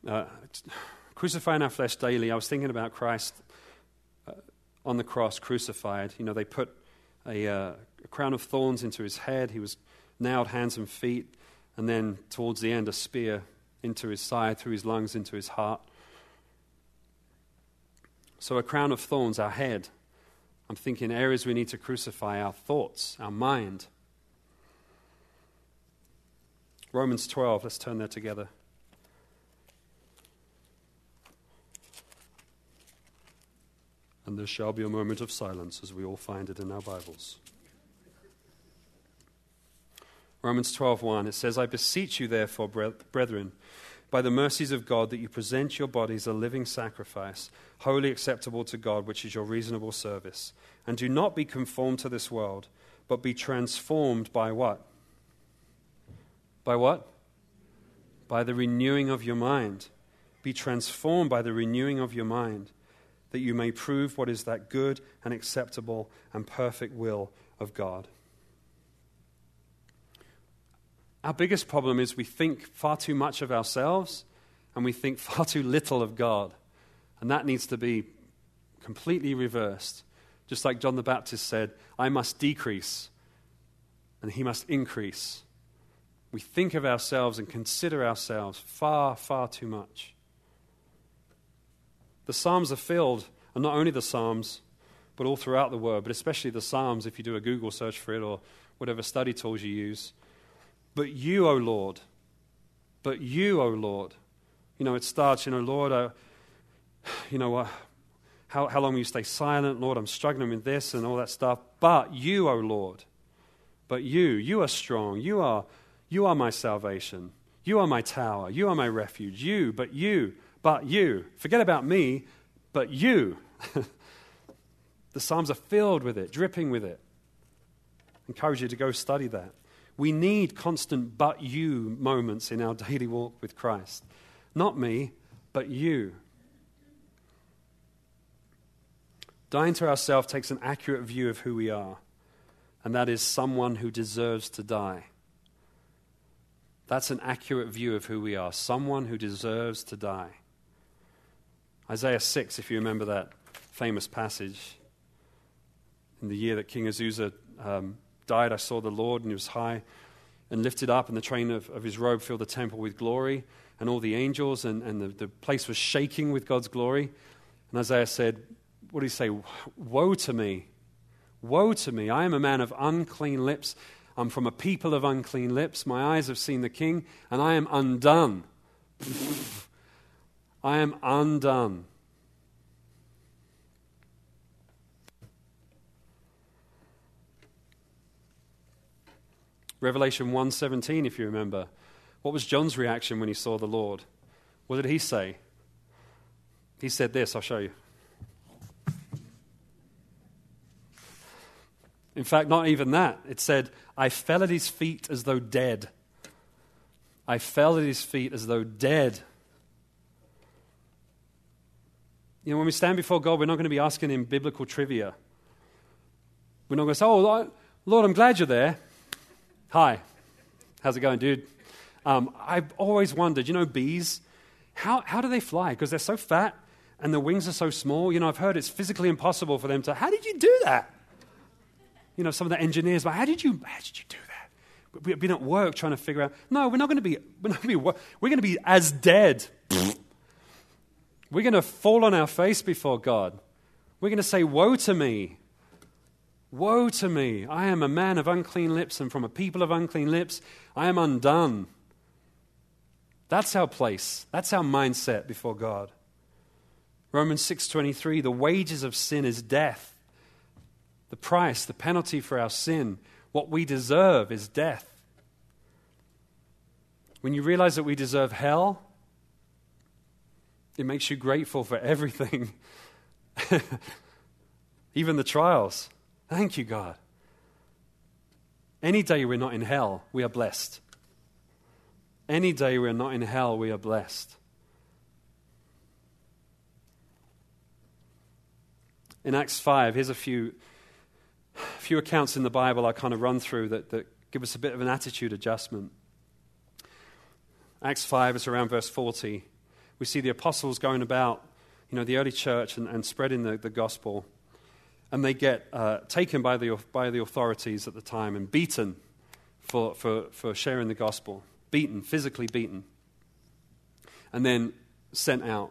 Uh, crucifying our flesh daily. I was thinking about Christ uh, on the cross, crucified. You know, they put a, uh, a crown of thorns into his head. He was nailed hands and feet, and then towards the end, a spear into his side, through his lungs, into his heart. So a crown of thorns, our head. I'm thinking areas we need to crucify: our thoughts, our mind. Romans twelve, let's turn there together. And there shall be a moment of silence as we all find it in our Bibles. Romans twelve one, it says, I beseech you therefore, brethren, by the mercies of God, that you present your bodies a living sacrifice, wholly acceptable to God, which is your reasonable service. And do not be conformed to this world, but be transformed by what? By what? By the renewing of your mind. Be transformed by the renewing of your mind, that you may prove what is that good and acceptable and perfect will of God. Our biggest problem is we think far too much of ourselves and we think far too little of God. And that needs to be completely reversed. Just like John the Baptist said, I must decrease and he must increase. We think of ourselves and consider ourselves far, far too much. The Psalms are filled, and not only the Psalms, but all throughout the Word, but especially the Psalms, if you do a Google search for it or whatever study tools you use. But you, O Lord, but you, O Lord. You know, it starts, you know, Lord, uh, you know, uh, how, how long will you stay silent? Lord, I'm struggling with this and all that stuff. But you, O Lord, but you, you are strong. You are, you are my salvation. You are my tower. You are my refuge. You, but you, but you. Forget about me, but you. The Psalms are filled with it, dripping with it. I encourage you to go study that. We need constant but you moments in our daily walk with Christ. Not me, but you. Dying to ourselves takes an accurate view of who we are, and that is someone who deserves to die. That's an accurate view of who we are, someone who deserves to die. Isaiah six, if you remember that famous passage. In the year that King Azusa um, died, I saw the Lord, and he was high and lifted up, and the train of, of his robe filled the temple with glory, and all the angels, and, and the, the place was shaking with God's glory. And Isaiah said, what did he say? Woe to me, woe to me. I am a man of unclean lips. I'm from a people of unclean lips. My eyes have seen the King, and I am undone. I am undone. Revelation one seventeen, if you remember. What was John's reaction when he saw the Lord? What did he say? He said this, I'll show you. In fact, not even that. It said, I fell at his feet as though dead. I fell at his feet as though dead. You know, when we stand before God, we're not going to be asking him biblical trivia. We're not going to say, oh, Lord, I'm glad you're there. Hi, how's it going, dude? Um, I've always wondered, you know, bees, how, how do they fly? Because they're so fat and the wings are so small. You know, I've heard it's physically impossible for them to, how did you do that? You know, some of the engineers, but how did you, how did you do that? We've been at work trying to figure out, no, we're not going to be, we're not going to be, we're going to be as dead. We're going to fall on our face before God. We're going to say, woe to me. Woe to me. I am a man of unclean lips, and from a people of unclean lips, I am undone. That's our place. That's our mindset before God. Romans six twenty-three, the wages of sin is death. The price, the penalty for our sin, what we deserve is death. When you realize that we deserve hell, it makes you grateful for everything. Even the trials. Thank you, God. Any day we're not in hell, we are blessed. Any day we're not in hell, we are blessed. In Acts five, here's a few, few accounts in the Bible I kind of run through that, that give us a bit of an attitude adjustment. Acts five is around verse forty. we see the apostles going about, you know, the early church and, and spreading the, the gospel. And they get uh, taken by the, by the authorities at the time and beaten for, for, for sharing the gospel. Beaten, physically beaten. And then sent out.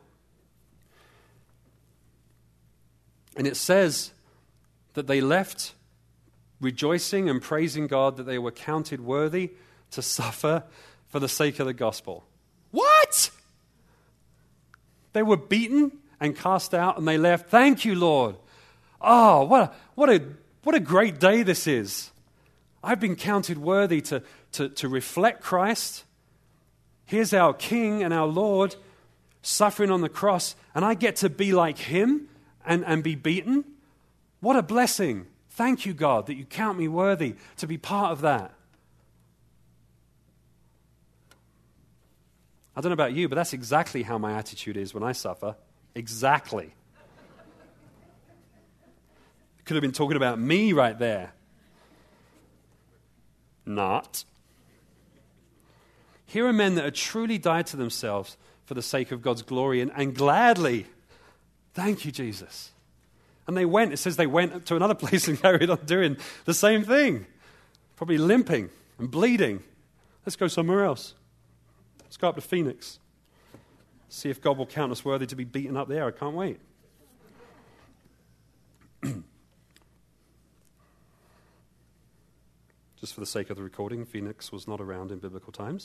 And it says that they left rejoicing and praising God that they were counted worthy to suffer for the sake of the gospel. What? They were beaten and cast out and they left. Thank you, Lord. Oh, what a, what a, what a great day this is. I've been counted worthy to, to, to reflect Christ. Here's our King and our Lord suffering on the cross, and I get to be like him and, and be beaten. What a blessing. Thank you, God, that you count me worthy to be part of that. I don't know about you, but that's exactly how my attitude is when I suffer. Exactly. Could have been talking about me right there. Not. Here are men that had truly died to themselves for the sake of God's glory and, and gladly. Thank you, Jesus. And they went, it says they went to another place and carried on doing the same thing. Probably limping and bleeding. Let's go somewhere else. Let's go up to Phoenix. See if God will count us worthy to be beaten up there. I can't wait. Just for the sake of the recording, Phoenix was not around in biblical times.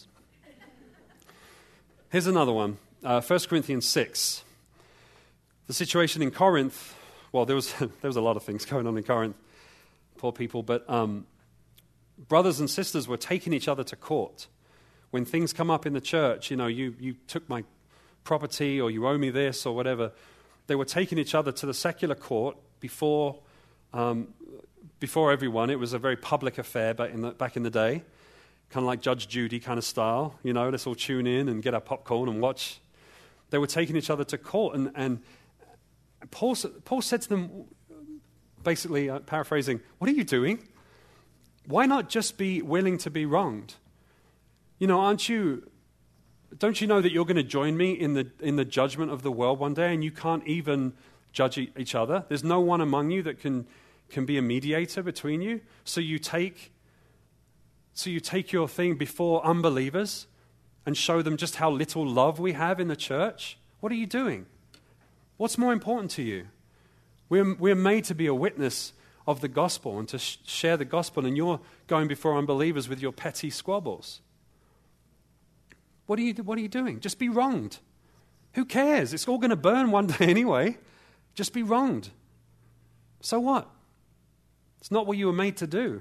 Here's another one. Uh, First Corinthians six. The situation in Corinth, well, there was there was a lot of things going on in Corinth, poor people, but um, brothers and sisters were taking each other to court. When things come up in the church, you know, you, you took my property or you owe me this or whatever, they were taking each other to the secular court before um, before everyone. It was a very public affair back in the, back in the day, kind of like Judge Judy kind of style, you know, let's all tune in and get our popcorn and watch. They were taking each other to court, and, and Paul, Paul said to them, basically uh, paraphrasing, what are you doing? Why not just be willing to be wronged? You know, aren't you, don't you know that you're going to join me in the in the judgment of the world one day, and you can't even judge e- each other? There's no one among you that can can be a mediator between you. So you take so you take your thing before unbelievers and show them just how little love we have in the church. What are you doing? What's more important to you? We're we're made to be a witness of the gospel and to sh- share the gospel, and you're going before unbelievers with your petty squabbles. What are you What are you doing? Just be wronged. Who cares? It's all going to burn one day anyway. Just be wronged. So what? It's not what you were made to do.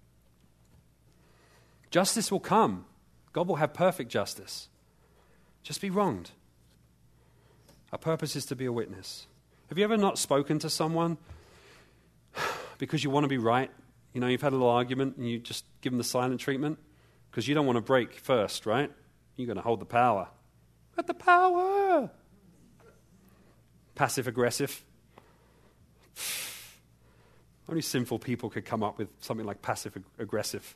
Justice will come. God will have perfect justice. Just be wronged. Our purpose is to be a witness. Have you ever not spoken to someone because you want to be right? You know, you've had a little argument and you just give them the silent treatment because you don't want to break first, right? You're going to hold the power. Got the power. Passive aggressive. Only sinful people could come up with something like passive ag- aggressive.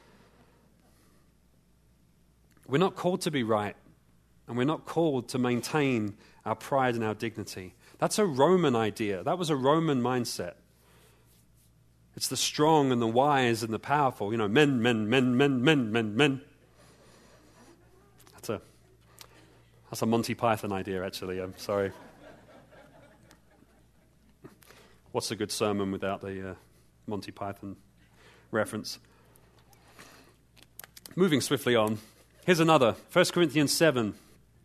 We're not called to be right, and we're not called to maintain our pride and our dignity. That's a Roman idea. That was a Roman mindset. It's the strong and the wise and the powerful. You know, men, men, men, men, men, men, men. That's a that's a Monty Python idea, actually. I'm sorry. What's a good sermon without the uh, Monty Python reference? Moving swiftly on. Here's another. First Corinthians seven.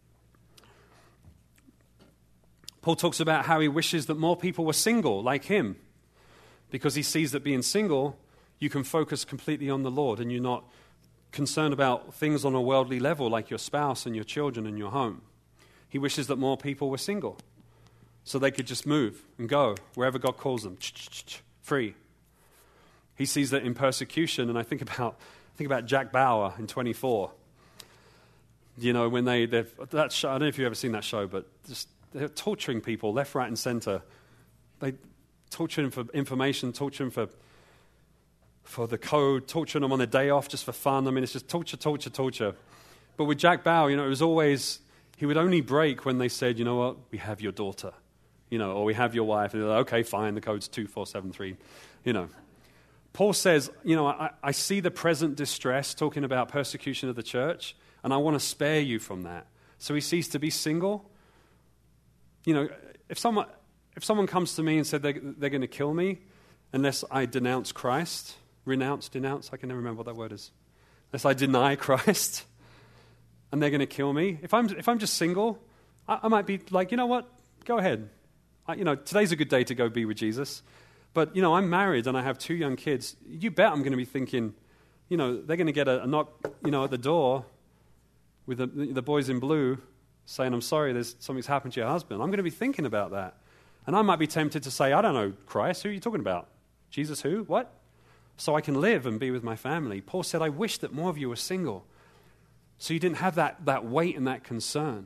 Paul talks about how he wishes that more people were single like him, because he sees that being single, you can focus completely on the Lord and you're not concerned about things on a worldly level like your spouse and your children and your home. He wishes that more people were single so they could just move and go wherever God calls them, free. He sees that in persecution, and I think about think about Jack Bauer in twenty-four. You know, when they, that show, I don't know if you've ever seen that show, but just they're torturing people left, right, and center. They torture them for information, torture them for for the code, torturing them on their day off just for fun. I mean, it's just torture, torture, torture. But with Jack Bauer, you know, it was always, he would only break when they said, you know what, we have your daughter, you know, or we have your wife. And they're like, okay, fine, the code's two four seven three, you know. Paul says, you know, I, I see the present distress, talking about persecution of the church, and I want to spare you from that. So he ceased to be single. You know, if someone if someone comes to me and said they, they're going to kill me unless I denounce Christ, renounce, denounce, I can never remember what that word is. Unless I deny Christ, and they're going to kill me. If I'm if I'm just single, I, I might be like, you know what, go ahead. I, you know, today's a good day to go be with Jesus. But, you know, I'm married and I have two young kids. You bet I'm going to be thinking, you know, they're going to get a, a knock, you know, at the door with the, the boys in blue saying, I'm sorry, there's something's happened to your husband. I'm going to be thinking about that. And I might be tempted to say, I don't know Christ. Who are you talking about? Jesus who? What? So I can live and be with my family. Paul said, I wish that more of you were single, so you didn't have that, that weight and that concern.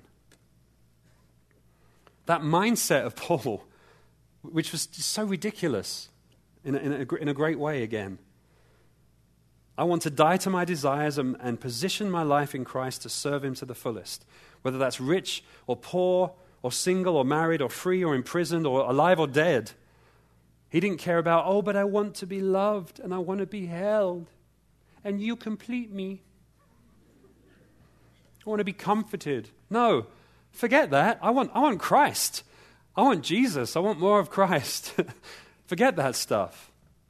That mindset of Paul, which was just so ridiculous in a, in, a, in a great way again. I want to die to my desires and, and position my life in Christ to serve him to the fullest, whether that's rich or poor or single or married or free or imprisoned or alive or dead. He didn't care about, oh, but I want to be loved and I want to be held and you complete me. I want to be comforted. No, forget that. I want, I want Christ. I want Jesus. I want more of Christ. Forget that stuff.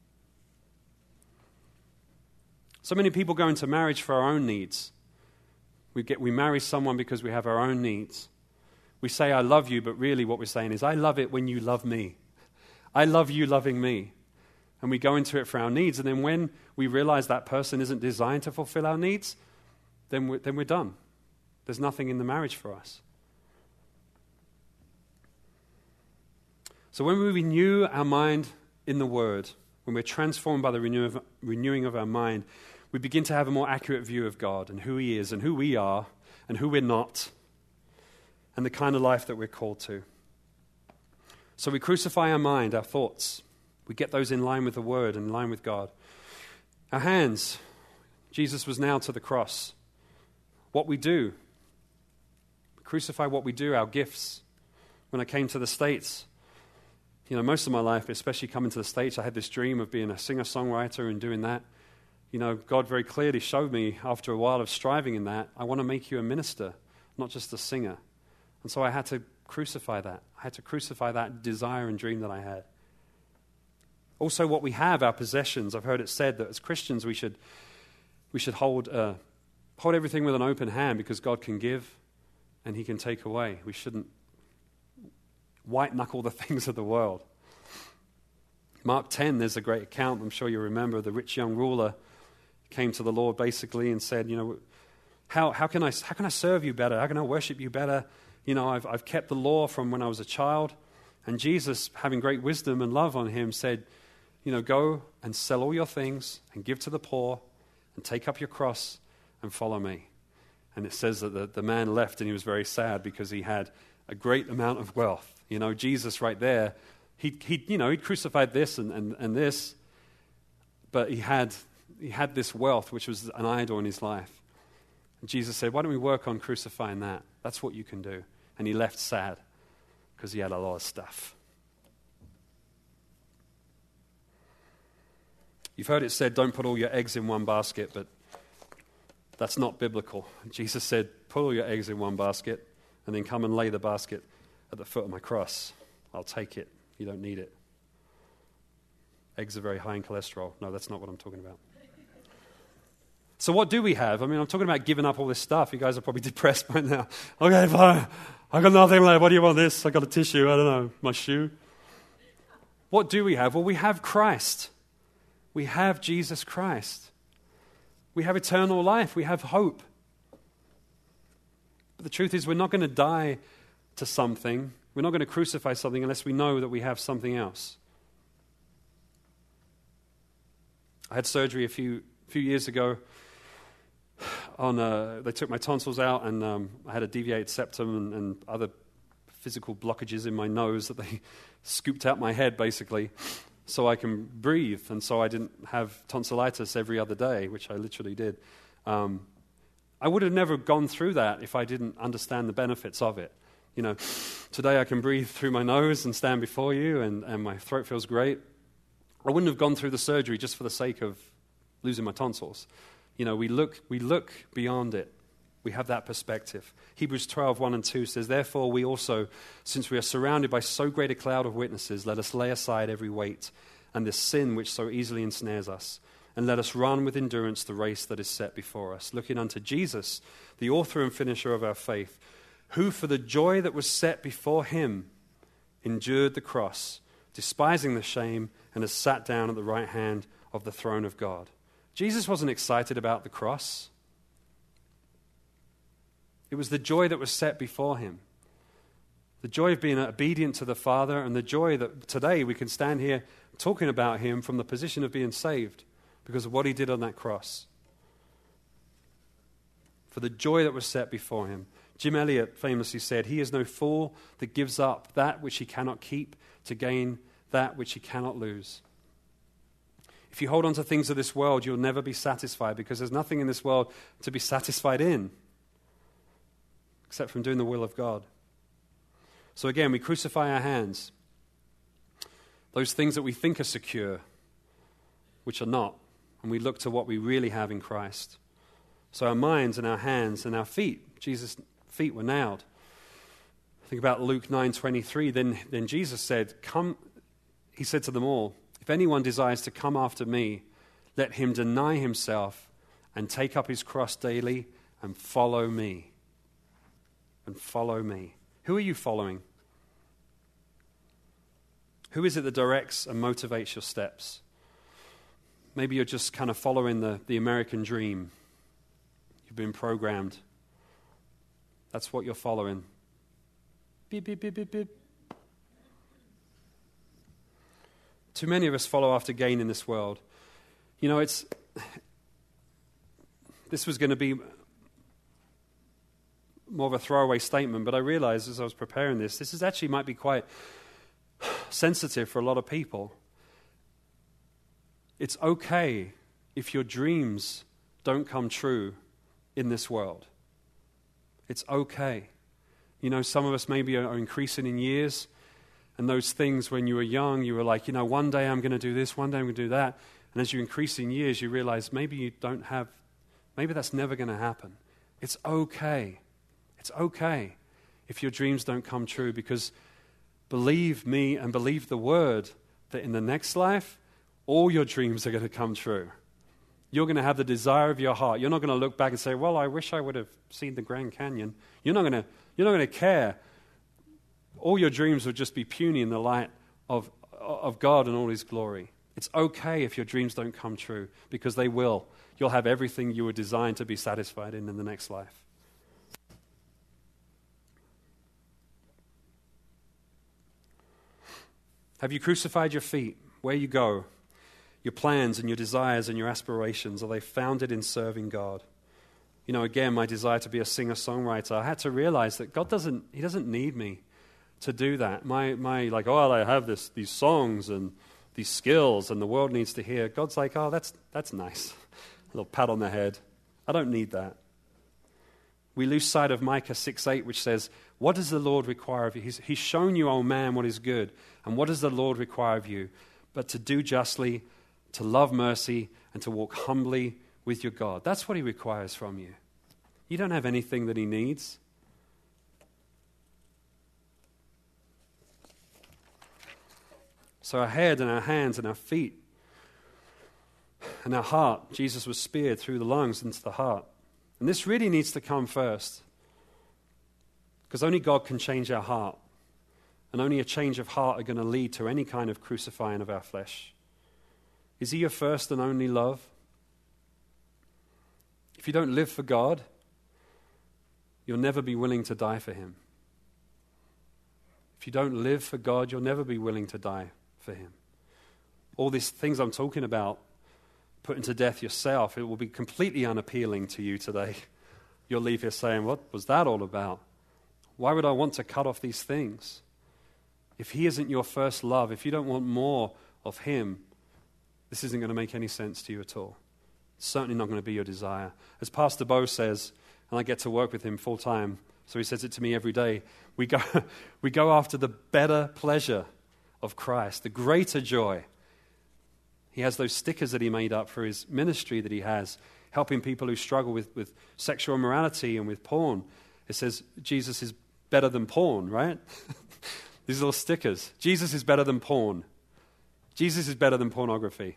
So many people go into marriage for our own needs. We get we marry someone because we have our own needs. We say, I love you, but really what we're saying is, I love it when you love me. I love you loving me. And we go into it for our needs. And then when we realize that person isn't designed to fulfill our needs, then we're, then we're done. There's nothing in the marriage for us. So when we renew our mind in the Word, when we're transformed by the renew of, renewing of our mind, we begin to have a more accurate view of God and who He is and who we are and who we're not and the kind of life that we're called to. So we crucify our mind, our thoughts. We get those in line with the Word and in line with God. Our hands, Jesus was nailed to the cross. What we do, we crucify what we do, our gifts. When I came to the States, you know, most of my life, especially coming to the States, I had this dream of being a singer-songwriter and doing that. You know, God very clearly showed me after a while of striving in that, I want to make you a minister, not just a singer. And so I had to crucify that. I had to crucify that desire and dream that I had. Also what we have, our possessions. I've heard it said that as Christians we should we should hold uh, hold everything with an open hand because God can give and He can take away. We shouldn't white-knuckle the things of the world. Mark ten, there's a great account, I'm sure you remember, the rich young ruler came to the Lord basically and said, you know, how how can I how can I serve you better? How can I worship you better? You know, I've I've kept the law from when I was a child. And Jesus, having great wisdom and love on him, said, you know, go and sell all your things and give to the poor and take up your cross and follow me. And it says that the, the man left and he was very sad because he had a great amount of wealth. You know, Jesus right there, he he you know, he'd crucified this and, and, and this, but he had he had this wealth which was an idol in his life. And Jesus said, why don't we work on crucifying that? That's what you can do. And he left sad because he had a lot of stuff. You've heard it said, don't put all your eggs in one basket, but that's not biblical. Jesus said, put all your eggs in one basket and then come and lay the basket at the foot of my cross. I'll take it. You don't need it. Eggs are very high in cholesterol. No, that's not what I'm talking about. So what do we have? I mean, I'm talking about giving up all this stuff. You guys are probably depressed by now. Okay, fine. I got nothing left. What do you want this? I got a tissue. I don't know. My shoe. What do we have? Well, we have Christ. We have Jesus Christ. We have eternal life. We have hope. But the truth is, we're not going to die to something. We're not going to crucify something unless we know that we have something else. I had surgery a few few years ago. On uh, they took my tonsils out, and um, I had a deviated septum and, and other physical blockages in my nose that they scooped out my head, basically, so I can breathe. And so I didn't have tonsillitis every other day, which I literally did. Um, I would have never gone through that if I didn't understand the benefits of it. You know, today I can breathe through my nose and stand before you, and, and my throat feels great. I wouldn't have gone through the surgery just for the sake of losing my tonsils. You know, we look we look beyond it. We have that perspective. Hebrews twelve, one and two says, therefore we also, since we are surrounded by so great a cloud of witnesses, let us lay aside every weight and this sin which so easily ensnares us, and let us run with endurance the race that is set before us, looking unto Jesus, the author and finisher of our faith, who for the joy that was set before him endured the cross, despising the shame, and has sat down at the right hand of the throne of God. Jesus wasn't excited about the cross. It was the joy that was set before him. The joy of being obedient to the Father, and the joy that today we can stand here talking about him from the position of being saved because of what he did on that cross. For the joy that was set before him. Jim Elliot famously said, he is no fool that gives up that which he cannot keep to gain that which he cannot lose. If you hold on to things of this world, you'll never be satisfied because there's nothing in this world to be satisfied in except from doing the will of God. So again, we crucify our hands. Those things that we think are secure, which are not, and we look to what we really have in Christ. So our minds and our hands and our feet, Jesus' feet were nailed. Think about Luke nine twenty-three. Then, then Jesus said, "Come," he said to them all, "if anyone desires to come after me, let him deny himself and take up his cross daily and follow me." And follow me. Who are you following? Who is it that directs and motivates your steps? Maybe you're just kind of following the, the American dream. You've been programmed. That's what you're following. Beep, beep, beep, beep, beep. Too many of us follow after gain in this world. You know, it's... This was going to be more of a throwaway statement, but I realized as I was preparing this, this is actually might be quite sensitive for a lot of people. It's okay if your dreams don't come true in this world. It's okay. You know, some of us maybe are increasing in years, and those things when you were young, you were like, you know, one day I'm going to do this, one day I'm going to do that. And as you increase in years, you realize maybe you don't have, maybe that's never going to happen. It's okay. It's okay if your dreams don't come true, because believe me and believe the word that in the next life, all your dreams are going to come true. You're going to have the desire of your heart. You're not going to look back and say, well, I wish I would have seen the Grand Canyon. You're not going to, you're not going to care. All your dreams will just be puny in the light of, of God and all his glory. It's okay if your dreams don't come true, because they will. You'll have everything you were designed to be satisfied in in the next life. Have you crucified your feet? Where you go, your plans and your desires and your aspirations, are they founded in serving God? You know, again, my desire to be a singer-songwriter, I had to realize that God doesn't, he doesn't need me to do that. My, my like, oh, I have this, these songs and these skills and the world needs to hear. God's like, oh, that's, that's nice. A little pat on the head. I don't need that. We lose sight of Micah six eight, which says, what does the Lord require of you? He's, he's shown you, O man, what is good. And what does the Lord require of you? But to do justly, to love mercy, and to walk humbly with your God. That's what he requires from you. You don't have anything that he needs. So our head and our hands and our feet and our heart, Jesus was speared through the lungs into the heart. And this really needs to come first, because only God can change our heart. And only a change of heart are going to lead to any kind of crucifying of our flesh. Is he your first and only love? If you don't live for God, you'll never be willing to die for him. If you don't live for God, you'll never be willing to die for him. All these things I'm talking about, putting to death yourself, it will be completely unappealing to you today. You'll leave here saying, what was that all about? Why would I want to cut off these things? If he isn't your first love, if you don't want more of him, this isn't going to make any sense to you at all. It's certainly not going to be your desire. As Pastor Bo says, and I get to work with him full time. So he says it to me every day. We go, we go after the better pleasure of Christ, the greater joy. He has those stickers that he made up for his ministry that he has, helping people who struggle with, with sexual immorality and with porn. It says, Jesus is better than porn, right? These little stickers. Jesus is better than porn. Jesus is better than pornography.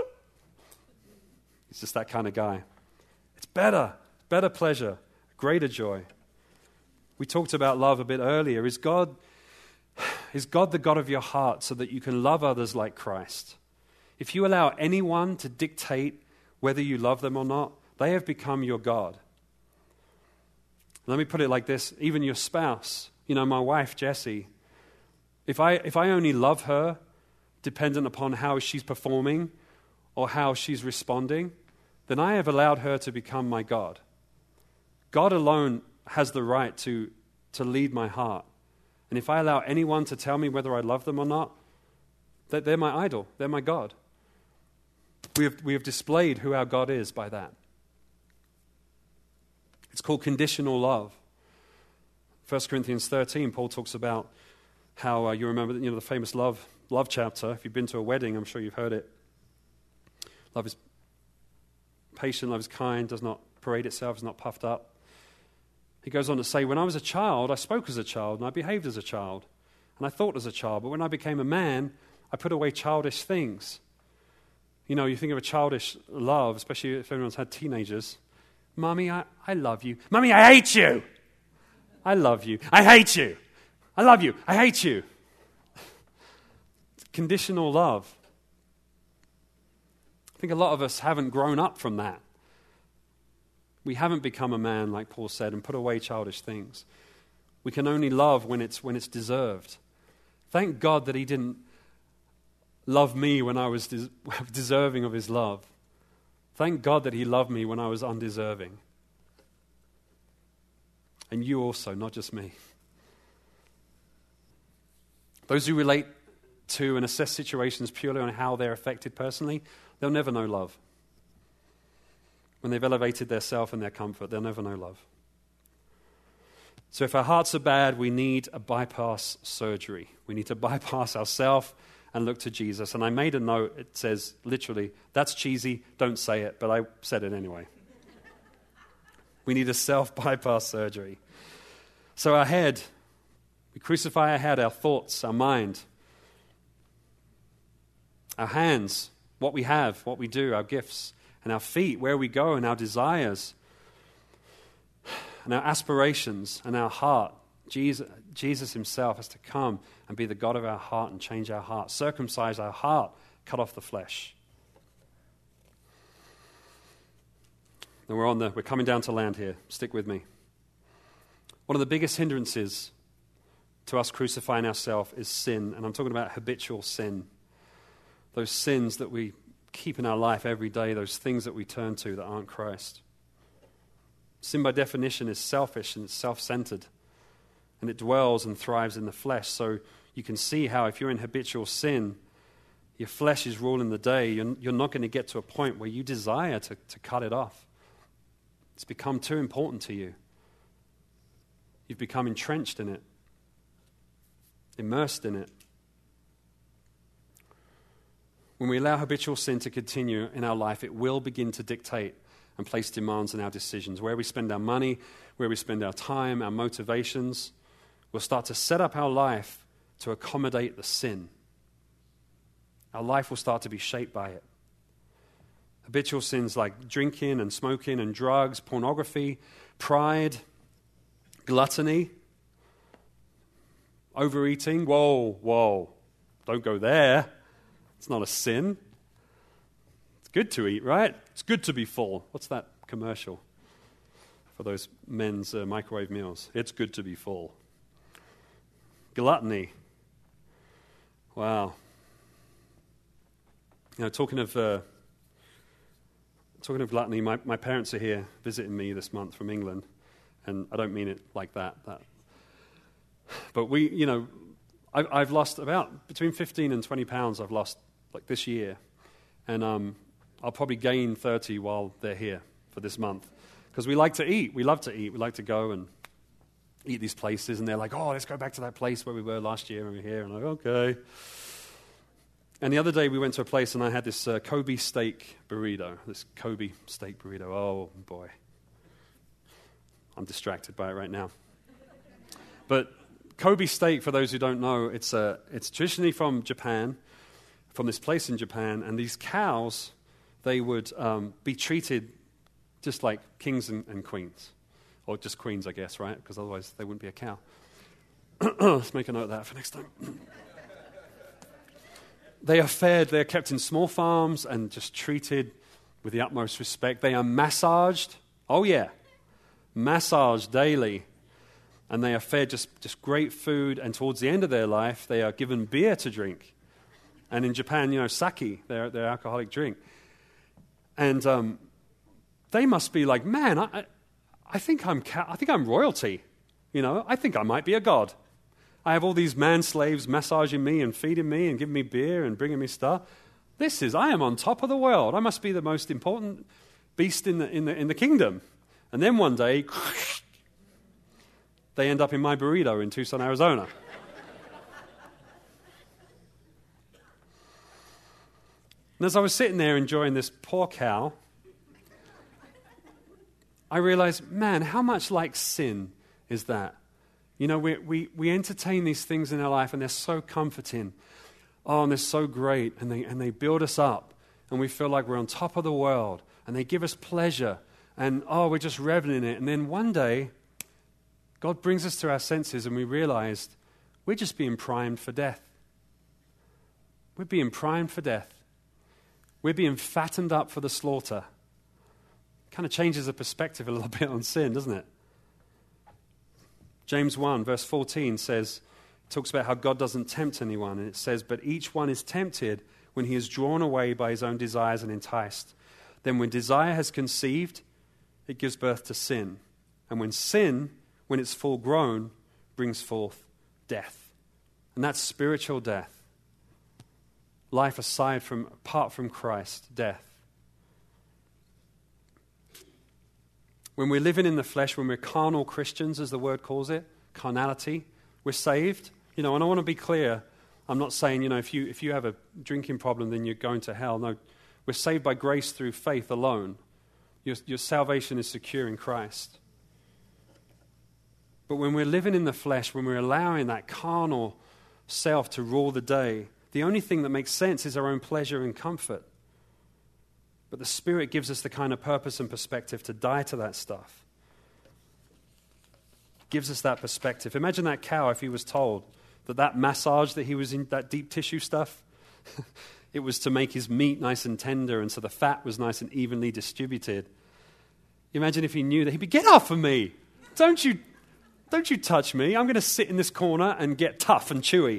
He's just that kind of guy. It's better, better pleasure, greater joy. We talked about love a bit earlier. Is God, is God the God of your heart so that you can love others like Christ? If you allow anyone to dictate whether you love them or not, they have become your God. Let me put it like this, even your spouse, you know, my wife, Jessie, if I, if I only love her dependent upon how she's performing or how she's responding, then I have allowed her to become my God. God alone has the right to, to lead my heart. And if I allow anyone to tell me whether I love them or not, that they're my idol, they're my God. We have, we have displayed who our God is by that. It's called conditional love. First Corinthians thirteen, Paul talks about how uh, you remember you know the famous love love chapter. If you've been to a wedding, I'm sure you've heard it. Love is patient, love is kind, does not parade itself, is not puffed up. He goes on to say, when I was a child, I spoke as a child, and I behaved as a child, and I thought as a child. But when I became a man, I put away childish things. You know, you think of a childish love, especially if everyone's had teenagers. Mommy, I, I love you. Mommy, I hate you. I love you. I hate you. I love you. I hate you. It's conditional love. I think a lot of us haven't grown up from that. We haven't become a man, like Paul said, and put away childish things. We can only love when it's when it's deserved. Thank God that he didn't love me when I was des- deserving of his love. Thank God that he loved me when I was undeserving. And you also, not just me. Those who relate to and assess situations purely on how they're affected personally, they'll never know love. When they've elevated their self and their comfort, they'll never know love. So if our hearts are bad, we need a bypass surgery. We need to bypass ourselves and look to Jesus. And I made a note, it says literally, that's cheesy, don't say it, but I said it anyway. We need a self-bypass surgery. So our head, we crucify our head, our thoughts, our mind, our hands, what we have, what we do, our gifts, and our feet, where we go, and our desires, and our aspirations, and our heart. Jesus, Jesus himself has to come and be the God of our heart and change our heart, circumcise our heart, cut off the flesh. And we're on the, we're coming down to land here. Stick with me. One of the biggest hindrances to us crucifying ourselves is sin, and I'm talking about habitual sin. Those sins that we keep in our life every day, those things that we turn to that aren't Christ. Sin by definition is selfish and it's self-centered. And it dwells and thrives in the flesh. So you can see how if you're in habitual sin, your flesh is ruling the day. You're, you're not going to get to a point where you desire to, to cut it off. It's become too important to you. You've become entrenched in it, immersed in it. When we allow habitual sin to continue in our life, it will begin to dictate and place demands on our decisions. Where we spend our money, where we spend our time, our motivations, we'll start to set up our life to accommodate the sin. Our life will start to be shaped by it. Habitual sins like drinking and smoking and drugs, pornography, pride, gluttony, overeating. Whoa, whoa, don't go there. It's not a sin. It's good to eat, right? It's good to be full. What's that commercial for those men's uh, microwave meals? It's good to be full. Gluttony. Wow. You know, talking of uh, talking of gluttony, my, my parents are here visiting me this month from England, and I don't mean it like that. That, but we, you know, I, I've lost about between fifteen and twenty pounds. I've lost like this year, and um, I'll probably gain thirty while they're here for this month, Because we like to eat. We love to eat. We like to go and eat these places. And they're like, oh, let's go back to that place where we were last year when we were here. And I'm like, okay. And the other day we went to a place and I had this uh, Kobe steak burrito. This Kobe steak burrito. Oh, boy. I'm distracted by it right now. But Kobe steak, for those who don't know, it's uh, it's traditionally from Japan, from this place in Japan. And these cows, they would um, be treated just like kings and, and queens. Or just queens, I guess, right? Because otherwise they wouldn't be a cow. Let's make a note of that for next time. They are fed, they're kept in small farms and just treated with the utmost respect. They are massaged. Oh, yeah. Massaged daily. And they are fed just, just great food. And towards the end of their life, they are given beer to drink. And in Japan, you know, sake, their, their alcoholic drink. And um, they must be like, man, I, I think I'm ca- I think I'm royalty. You know, I think I might be a god. I have all these man slaves massaging me and feeding me and giving me beer and bringing me stuff. This is, I am on top of the world. I must be the most important beast in the in the in the kingdom. And then one day, they end up in my burrito in Tucson, Arizona. And as I was sitting there enjoying this poor cow, I realized, man, how much like sin is that? You know, we, we, we entertain these things in our life and they're so comforting. Oh, and they're so great. And they, and they build us up. And we feel like we're on top of the world. And they give us pleasure. And, oh, we're just reveling in it. And then one day, God brings us to our senses and we realized we're just being primed for death. We're being primed for death. We're being fattened up for the slaughter. Kind of changes the perspective a little bit on sin, doesn't it? James one, verse fourteen says, talks about how God doesn't tempt anyone. And it says, but each one is tempted when he is drawn away by his own desires and enticed. Then when desire has conceived, it gives birth to sin. And when sin, when it's full grown, brings forth death. And that's spiritual death. Life aside from, apart from Christ, death. When we're living in the flesh, when we're carnal Christians, as the word calls it, carnality, we're saved. You know, and I want to be clear. I'm not saying, you know, if you if you have a drinking problem, then you're going to hell. No, we're saved by grace through faith alone. Your, your salvation is secure in Christ. But when we're living in the flesh, when we're allowing that carnal self to rule the day, the only thing that makes sense is our own pleasure and comfort. But the Spirit gives us the kind of purpose and perspective to die to that stuff. Gives us that perspective. Imagine that cow if he was told that that massage that he was in, that deep tissue stuff, it was to make his meat nice and tender and so the fat was nice and evenly distributed. Imagine if he knew that he'd be, get off of me. Don't you, don't you touch me. I'm going to sit in this corner and get tough and chewy.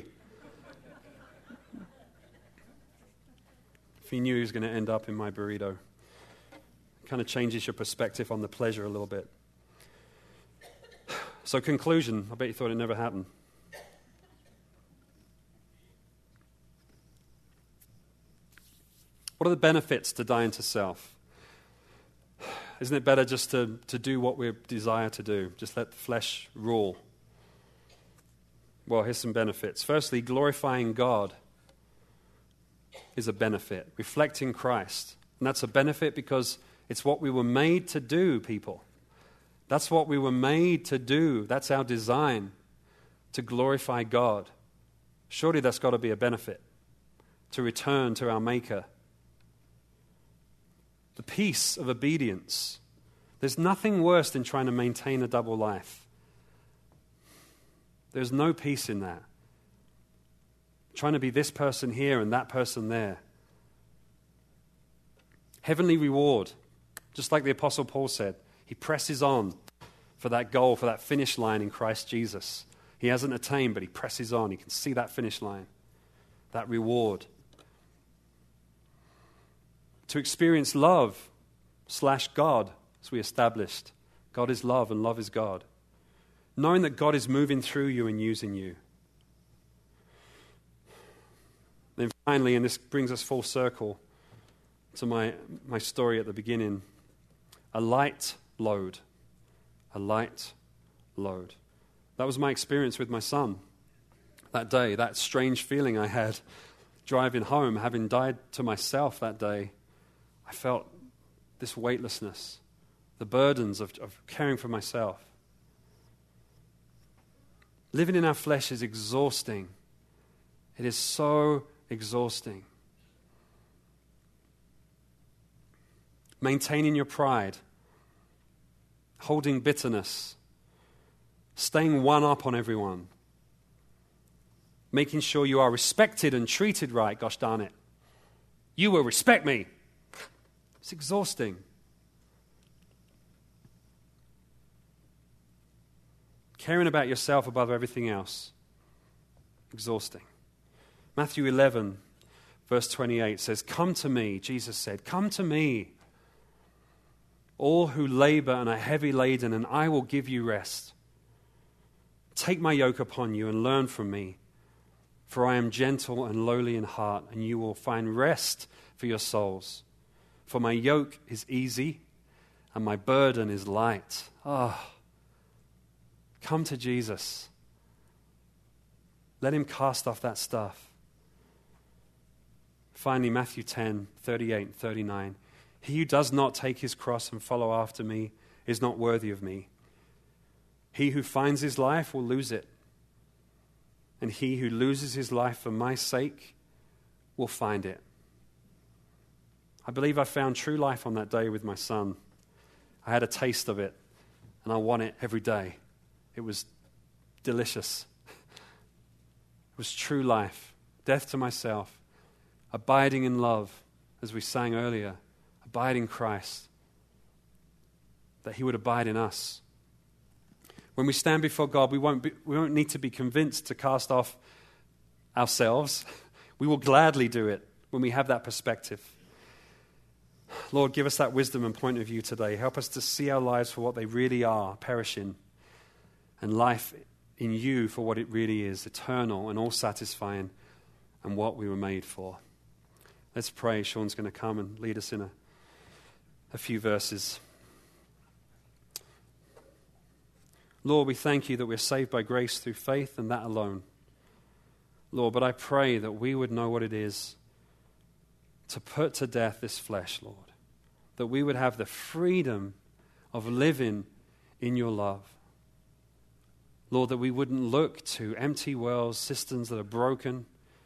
If he knew he was going to end up in my burrito. It kind of changes your perspective on the pleasure a little bit. So conclusion, I bet you thought it never happened. What are the benefits to dying to self? Isn't it better just to, to do what we desire to do? Just let the flesh rule. Well, here's some benefits. Firstly, glorifying God is a benefit. Reflecting Christ. And that's a benefit because it's what we were made to do, people. That's what we were made to do. That's our design, to glorify God. Surely that's got to be a benefit, to return to our Maker. The peace of obedience. There's nothing worse than trying to maintain a double life. There's no peace in that. Trying to be this person here and that person there. Heavenly reward. Just like the Apostle Paul said, he presses on for that goal, for that finish line in Christ Jesus. He hasn't attained, but he presses on. He can see that finish line, that reward. To experience love slash God, as we established. God is love and love is God. Knowing that God is moving through you and using you. Then finally, and this brings us full circle to my, my story at the beginning, a light load. A light load. That was my experience with my son that day, that strange feeling I had driving home, having died to myself that day. I felt this weightlessness, the burdens of, of caring for myself. Living in our flesh is exhausting. It is so exhausting. Maintaining your pride, holding bitterness, staying one up on everyone, making sure you are respected and treated right, gosh darn it. You will respect me. It's exhausting. Caring about yourself above everything else, exhausting. Matthew eleven, verse twenty-eight says, "Come to me," Jesus said, "come to me, all who labor and are heavy laden, and I will give you rest. Take my yoke upon you and learn from me, for I am gentle and lowly in heart, and you will find rest for your souls. For my yoke is easy and my burden is light." Ah, oh, come to Jesus. Let him cast off that stuff. Finally, Matthew ten, thirty-eight and thirty-nine. "He who does not take his cross and follow after me is not worthy of me. He who finds his life will lose it, and he who loses his life for my sake will find it." I believe I found true life on that day with my son. I had a taste of it, and I want it every day. It was delicious. It was true life, death to myself, abiding in love, as we sang earlier, abide in Christ, that he would abide in us. When we stand before God, we won't be, we won't need to be convinced to cast off ourselves. We will gladly do it when we have that perspective. Lord, give us that wisdom and point of view today. Help us to see our lives for what they really are, perishing, and life in you for what it really is, eternal and all-satisfying, and what we were made for. Let's pray. Sean's going to come and lead us in a, a few verses. Lord, we thank you that we're saved by grace through faith and that alone. Lord, but I pray that we would know what it is to put to death this flesh, Lord. That we would have the freedom of living in your love. Lord, that we wouldn't look to empty wells, cisterns that are broken.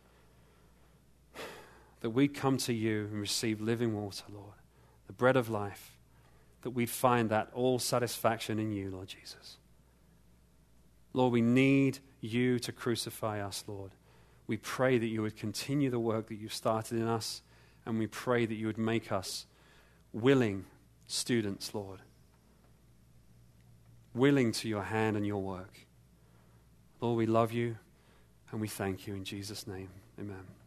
That we'd come to you and receive living water, Lord. The bread of life. That we'd find that all satisfaction in you, Lord Jesus. Lord, we need you to crucify us, Lord. We pray that you would continue the work that you've started in us, and we pray that you would make us willing students, Lord. Willing to your hand and your work. Lord, we love you and we thank you in Jesus' name. Amen.